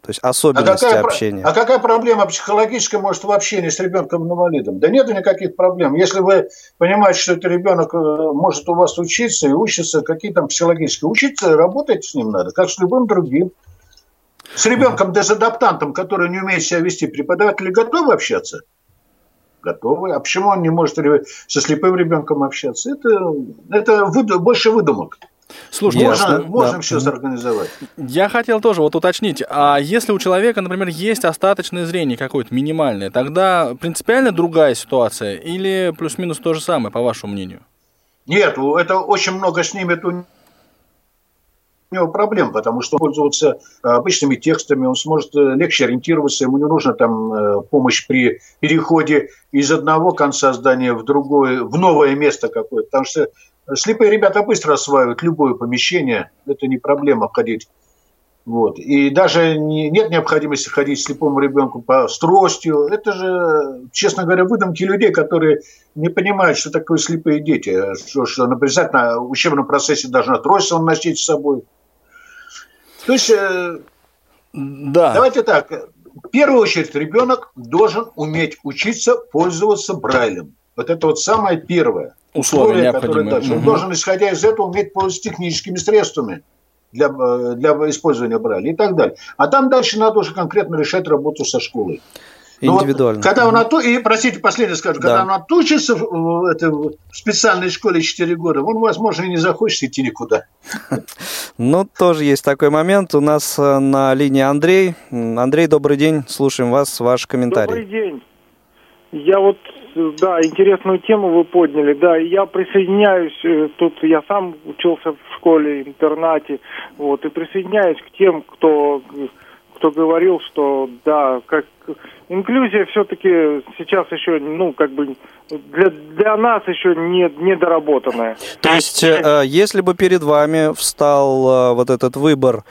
S3: То есть особенности общения.
S5: А какая проблема психологическая может в общении с ребенком-инвалидом? Да нет никаких проблем. Если вы понимаете, что этот ребенок может у вас учиться и учится, какие там психологические. Учиться, работать с ним надо, как с любым другим. С ребенком-дезадаптантом, который не умеет себя вести, преподаватели готовы общаться? Готовы. А почему он не может со слепым ребенком общаться? Это больше выдумок.
S4: Слушайте,
S5: можно все организовать.
S4: Я хотел тоже уточнить, а если у человека, например, есть остаточное зрение какое-то минимальное, тогда принципиально другая ситуация или плюс-минус то же самое, по вашему мнению?
S5: Нет, это очень много снимет у него проблем, потому что он пользоваться обычными текстами, он сможет легче ориентироваться, ему не нужна там помощь при переходе из одного конца здания в другое, в новое место какое-то, потому что слепые ребята быстро осваивают любое помещение, это не проблема ходить. Вот. И даже нет необходимости ходить слепому ребенку с тростью. Это же, честно говоря, выдумки людей, которые не понимают, что такое слепые дети. Что обязательно в учебном процессе должна трость он носить с собой. То есть, давайте так. В первую очередь ребенок должен уметь учиться пользоваться Брайлем. Вот это вот самое первое.
S4: Условие,
S5: которое дальше. Он должен, исходя из этого, уметь пользоваться техническими средствами для использования Брайля и так далее. А там дальше надо уже конкретно решать работу со школой.
S3: Индивидуально.
S5: Вот, когда он простите, последнее скажу, когда он отучится в специальной школе 4 года, он, возможно, и не захочет идти никуда.
S3: Ну, тоже есть такой момент. У нас на линии Андрей. Андрей, добрый день. Слушаем вас, ваш комментарий.
S11: Добрый день. Интересную тему вы подняли. Да, я присоединяюсь, тут я сам учился в школе, интернате, и присоединяюсь к тем, кто говорил, что да, как инклюзия все-таки сейчас еще, для нас еще не доработанная.
S3: То есть, если бы перед вами встал вот этот выбор,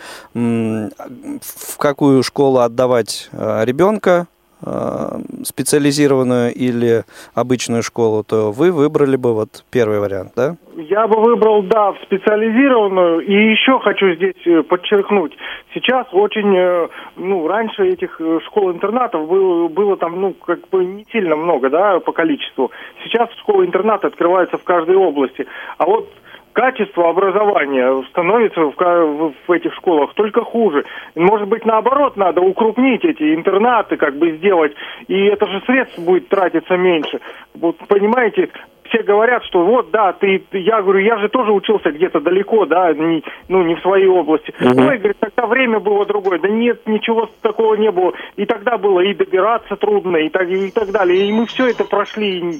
S3: в какую школу отдавать ребенка, специализированную или обычную школу, то вы выбрали бы первый вариант, да?
S11: Я бы выбрал, в специализированную. И еще хочу здесь подчеркнуть. Сейчас очень, раньше этих школ-интернатов было там, не сильно много, по количеству. Сейчас школы-интернаты открываются в каждой области. А вот качество образования становится в этих школах только хуже. Может быть, наоборот, надо укрупнить эти интернаты, сделать, и это же средств будет тратиться меньше. Вот, понимаете, все говорят, что я говорю, я же тоже учился где-то далеко, не в своей области. Ой, говорит, тогда время было другое. Да нет, ничего такого не было. И тогда было и добираться трудно, и так далее. И мы все это прошли,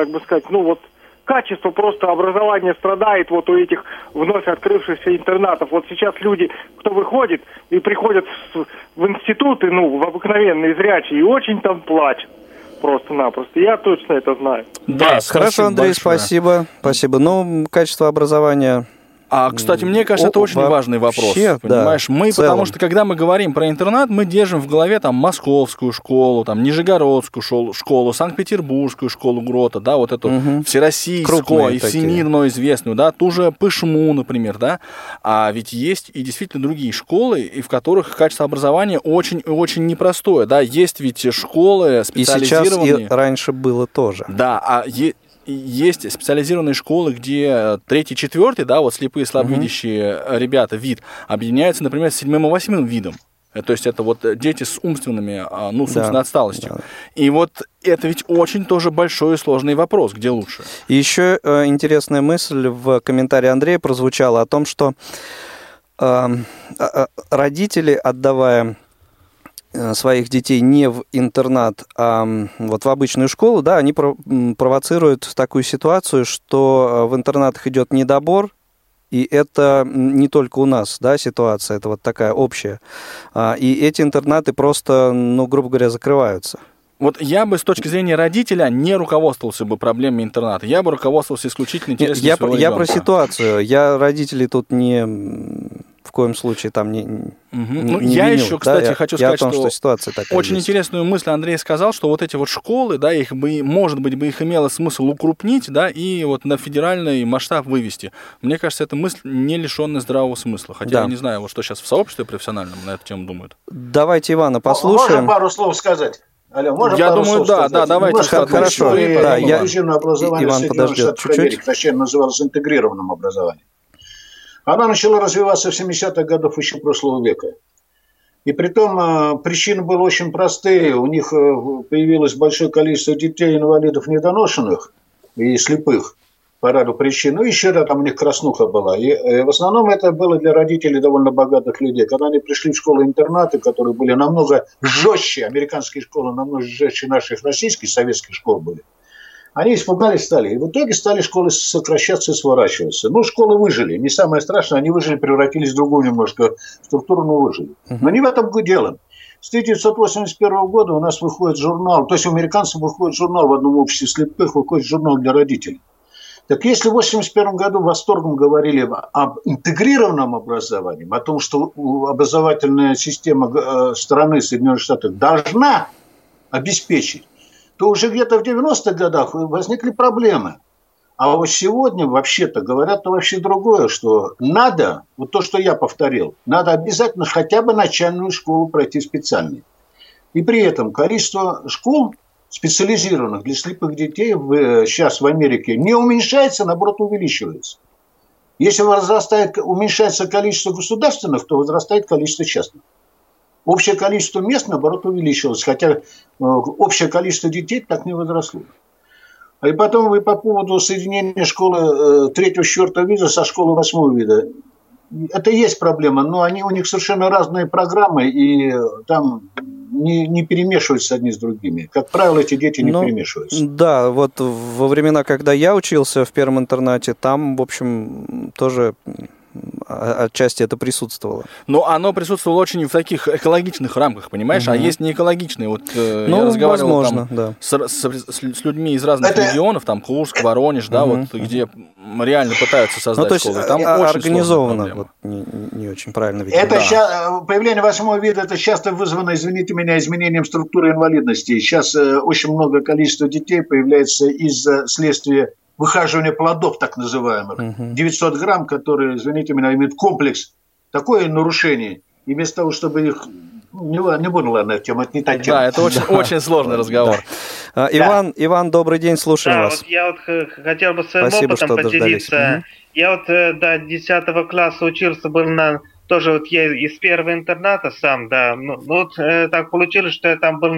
S11: качество просто образования страдает у этих вновь открывшихся интернатов. Вот сейчас люди, кто выходит и приходят в институты, в обыкновенные зрячие, и очень там плачут. Просто-напросто. Я точно это знаю.
S3: Да, хорошо, Андрей, большое. Спасибо. Качество образования...
S4: Кстати, мне кажется, это очень важный вопрос. Понимаешь, потому что, когда мы говорим про интернат, мы держим в голове московскую школу, Нижегородскую школу, Санкт-Петербургскую школу Грота, эту всероссийскую и всемирно известную, ту же Пышму, например, А ведь есть и действительно другие школы, и в которых качество образования очень-очень непростое, Есть ведь школы специализированные.
S3: И сейчас, и раньше было тоже.
S4: Да, есть специализированные школы, где 3-й, 4-й, слепые, слабовидящие ребята, вид, объединяются, например, с 7-м и 8-м видом. То есть это дети с умственными, умственной отсталостью. Да. И это ведь очень тоже большой и сложный вопрос, где лучше.
S3: И еще интересная мысль в комментарии Андрея прозвучала о том, что родители, отдавая своих детей не в интернат, а в обычную школу, они провоцируют такую ситуацию, что в интернатах идет недобор, и это не только у нас, ситуация, это такая общая. И эти интернаты просто, грубо говоря, закрываются.
S4: Я бы с точки зрения родителя не руководствовался бы проблемами интерната. Я бы руководствовался исключительно интересами своего ребенка.
S3: Я про ситуацию. Я родителей тут не в коем случае там не
S4: я
S3: винил,
S4: еще, кстати,
S3: да?
S4: хочу сказать,
S3: что ситуация такая
S4: очень
S3: есть.
S4: интересную мысль Андрей сказал, что вот эти вот школы, да, их бы, может быть, бы их имело смысл укрупнить, да, и вот на федеральный масштаб вывести. Мне кажется, эта мысль не лишенная здравого смысла. Хотя я не знаю, вот что сейчас в сообществе профессиональном на эту тему думают.
S3: Давайте Ивана послушаем.
S5: Можно пару слов сказать? Алло, можно
S4: я
S5: пару
S4: думаю,
S5: слов сказать?
S4: давайте.
S3: Хорошо.
S5: Инклюзивное образование
S3: Иван,
S5: Соединенных Штатов Америки, точнее, называлось интегрированным образованием. Она начала развиваться в 70-х годах еще прошлого века. И притом причины были очень простые. У них появилось большое количество детей-инвалидов недоношенных и слепых по ряду причин. Ну, еще там у них краснуха была. И в основном это было для родителей довольно богатых людей. Когда они пришли в школы-интернаты, которые были намного жестче, американские школы намного жестче наших российских, советских школ были, они испугались стали. И в итоге стали школы сокращаться и сворачиваться. Ну, школы выжили. Не самое страшное, они выжили, превратились в другую немножко структуру, но выжили. Но не в этом дело. С 1981 года у нас выходит журнал, то есть у американцев выходит журнал в одном обществе слепых, выходит журнал для родителей. Так если в 1981 году восторгом говорили об интегрированном образовании, о том, что образовательная система страны Соединенных Штатов должна обеспечить, то уже где-то в 90-х годах возникли проблемы. А вот сегодня вообще-то говорят вообще другое, что надо, вот то, что я повторил, надо обязательно хотя бы начальную школу пройти специальной. И при этом количество школ, специализированных для слепых детей сейчас в Америке, не уменьшается, наоборот, увеличивается. Если уменьшается количество государственных, то возрастает количество частных. Общее количество мест, наоборот, увеличилось, хотя общее количество детей так не возросло. И потом вы по поводу соединения школы 3-4 вида со школой 8 вида. Это и есть проблема, но у них совершенно разные программы, и там не перемешиваются одни с другими. Как правило, эти дети не перемешиваются.
S3: Да, вот во времена, когда я учился в первом интернате, там, в общем, тоже отчасти это присутствовало.
S4: Но оно присутствовало очень в таких экологичных рамках, понимаешь? А есть неэкологичные. Вот я разговаривал
S3: возможно,
S4: там, с людьми из разных регионов, там Курск, Воронеж, да, вот где реально пытаются создать школы. Там
S3: организовано, вот, не очень правильно.
S5: Появление 8 вида, это часто вызвано, извините меня, изменением структуры инвалидности. Сейчас очень много количества детей появляется из-за следствия выхаживание плодов, так называемых. 900 грамм, которые, извините меня, имеют комплекс. Такое нарушение. И вместо того, чтобы их... Не буду, ладно, тема, это не та тема.
S4: Да, это очень сложный разговор.
S3: Иван, добрый день, слушаем вас.
S12: Вот я хотел бы своим опытом поделиться. Я до 10 класса учился, был тоже вот я из первого интерната сам, да. Так получилось, что я там был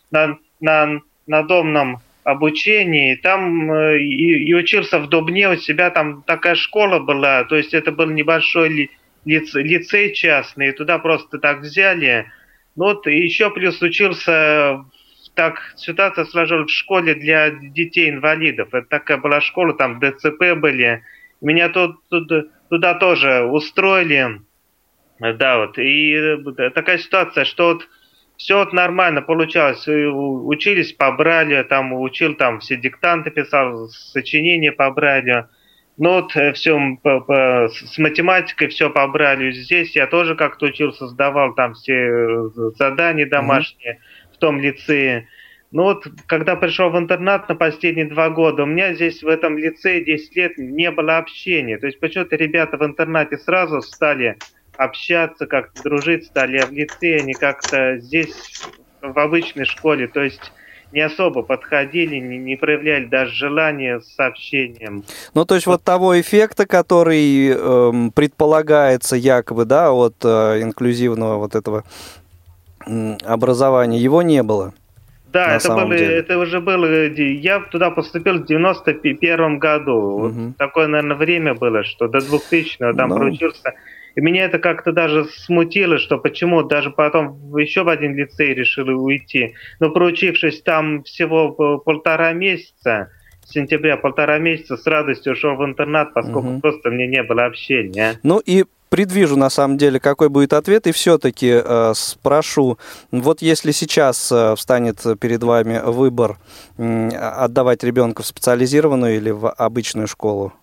S12: на домном обучении, там и учился в Дубне, у себя там такая школа была, то есть это был небольшой лицей частный, и туда просто так взяли. И еще плюс учился, так ситуация сложилась в школе для детей-инвалидов. Это такая была школа, там ДЦП были. Меня туда тоже устроили. Да, и такая ситуация, что все нормально получалось. Учились, побрали, учил, все диктанты писал, сочинения побрали. Все с математикой все побрали. Здесь я тоже как-то учился, сдавал там все задания домашние в том лицее. Когда пришел в интернат на последние 2 года, у меня здесь в этом лицее 10 лет не было общения. То есть почему-то ребята в интернате сразу стали общаться, как-то дружить стали, а в лицее они как-то здесь, в обычной школе, то есть не особо подходили, не проявляли даже желания с общением.
S3: То есть вот того эффекта, который предполагается якобы, да, от инклюзивного вот этого образования, его не было.
S12: Да, это уже было, я туда поступил в 91 году. Такое, наверное, время было, что до 2000-го там проучился. И меня это как-то даже смутило, что почему даже потом еще в один лицей решили уйти. Но проучившись там всего 1,5 месяца, с сентября 1,5 месяца, с радостью ушел в интернат, поскольку просто мне не было общения.
S3: И предвижу, на самом деле, какой будет ответ, и все-таки спрошу, вот если сейчас встанет перед вами выбор отдавать ребенка в специализированную или в обычную школу,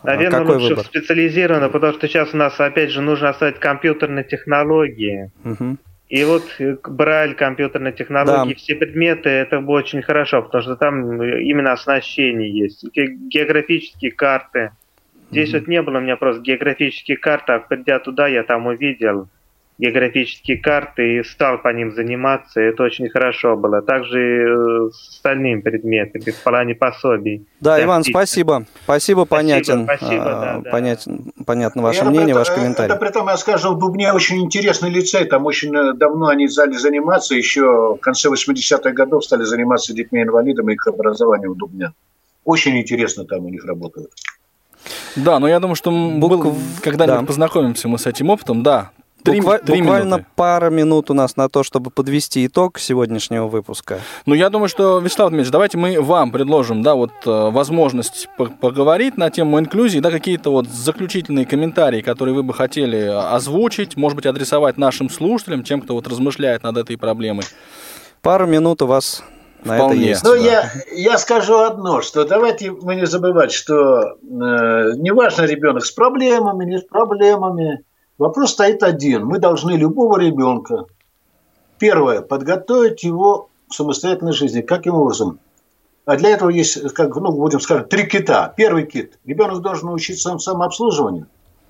S12: Наверное,
S3: какой
S12: лучше
S3: выбор?
S12: Специализированно, потому что сейчас у нас, опять же, нужно оставить компьютерные технологии.
S3: Угу.
S12: И вот Брайль, компьютерные технологии, все предметы, это будет очень хорошо, потому что там именно оснащение есть. Географические карты. Здесь вот не было у меня просто географические карты, а придя туда, я там увидел географические карты и стал по ним заниматься, и это очень хорошо было. Также и с остальными предметами, в плане пособий.
S3: Да, Иван, спасибо. Спасибо, понятен.
S12: Спасибо,
S3: Понятно ваше мнение, ваш комментарий.
S5: Это при том, я скажу, в Дубне очень интересный лицей, там очень давно они стали заниматься, еще в конце 80-х годов стали заниматься детьми-инвалидами, их образованием в Дубне. Очень интересно там у них работают.
S4: Да, но я думаю, что когда-нибудь познакомимся мы с этим опытом, да.
S3: Буквально пара минут у нас на то, чтобы подвести итог сегодняшнего выпуска.
S4: Ну, я думаю, что, Вячеслав Дмитриевич, давайте мы вам предложим, да, вот возможность поговорить на тему инклюзии, да, какие-то вот заключительные комментарии, которые вы бы хотели озвучить, может быть, адресовать нашим слушателям, тем, кто вот размышляет над этой проблемой.
S3: Пару минут у вас на это есть.
S5: Ну, я скажу одно, что давайте мы не забывать, что неважно, ребенок с проблемами, не с проблемами, вопрос стоит один. Мы должны любого ребенка, первое, подготовить его к самостоятельной жизни. Каким образом? А для этого есть, будем сказать, 3 кита. Первый кит. Ребенок должен научиться самообслуживанию.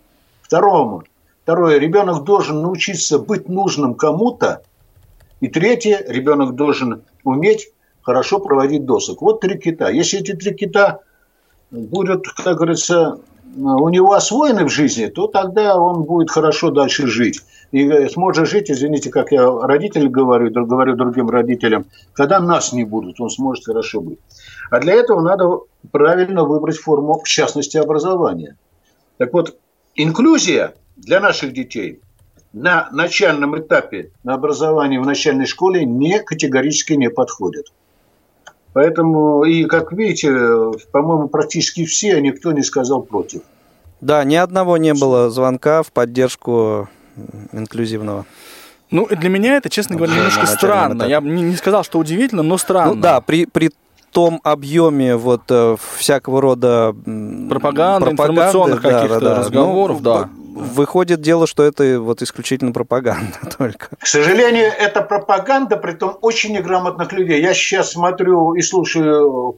S5: Второе. Ребенок должен научиться быть нужным кому-то. И третье. Ребенок должен уметь хорошо проводить досуг. Вот 3 кита. Если эти 3 кита будут, как говорится, у него освоены в жизни, то тогда он будет хорошо дальше жить. И сможет жить, извините, как я родителям говорю другим родителям, когда нас не будут, он сможет хорошо быть. А для этого надо правильно выбрать форму, в частности, образования. Так вот, инклюзия для наших детей на начальном этапе, на образовании в начальной школе категорически не подходит. Поэтому, и как видите, по-моему, практически все, никто не сказал против.
S3: Да, ни одного не было звонка в поддержку инклюзивного.
S4: Ну, для меня это, честно говоря, немножко странно. Я не сказал, что удивительно, но странно.
S3: Ну да, при том объеме вот всякого рода
S4: пропаганды информационных каких-то разговоров, да.
S3: Выходит дело, что это вот исключительно пропаганда только.
S5: К сожалению, это пропаганда, притом очень неграмотных людей. Я сейчас смотрю и слушаю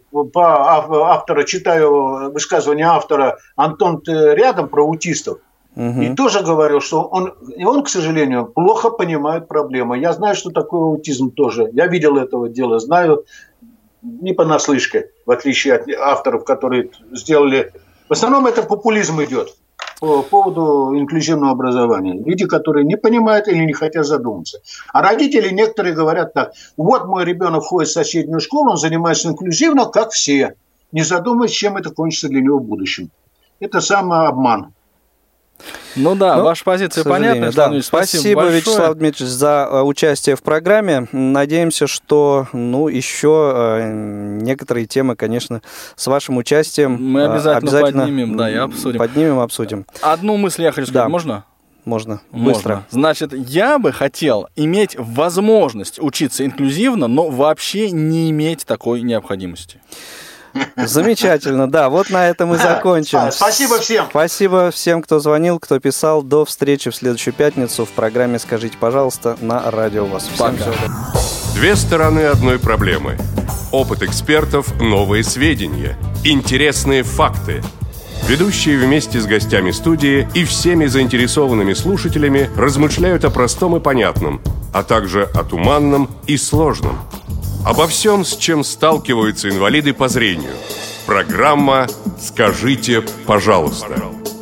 S5: читаю высказывание автора Антон рядом про аутистов. Угу. И тоже говорил, что он, к сожалению, плохо понимает проблемы. Я знаю, что такое аутизм тоже. Я видел этого дела, знаю не понаслышке, в отличие от авторов, которые сделали... В основном это популизм идет по поводу инклюзивного образования. Люди, которые не понимают или не хотят задуматься. А родители некоторые говорят так: вот мой ребенок ходит в соседнюю школу, он занимается инклюзивно, как все. Не задумываясь, чем это кончится для него в будущем. Это самообман.
S4: Ну да, ваша позиция понятна.
S3: Да. Спасибо, Вячеслав Дмитриевич, за участие в программе. Надеемся, что еще некоторые темы, конечно, с вашим участием
S4: мы обязательно поднимем, да, и обсудим.
S3: Обсудим.
S4: Одну мысль я хочу сказать, можно?
S3: Можно. Быстро.
S4: Значит, я бы хотел иметь возможность учиться инклюзивно, но вообще не иметь такой необходимости.
S3: Замечательно, да, вот на этом и закончим.
S5: Спасибо всем.
S3: Спасибо всем, кто звонил, кто писал. До встречи в следующую пятницу в программе «Скажите, пожалуйста» на Радио ВОС. Всем всего доброго.
S1: 2 стороны одной проблемы. Опыт экспертов, новые сведения, интересные факты. Ведущие вместе с гостями студии и всеми заинтересованными слушателями размышляют о простом и понятном, а также о туманном и сложном. Обо всем, с чем сталкиваются инвалиды по зрению. Программа «Скажите, пожалуйста».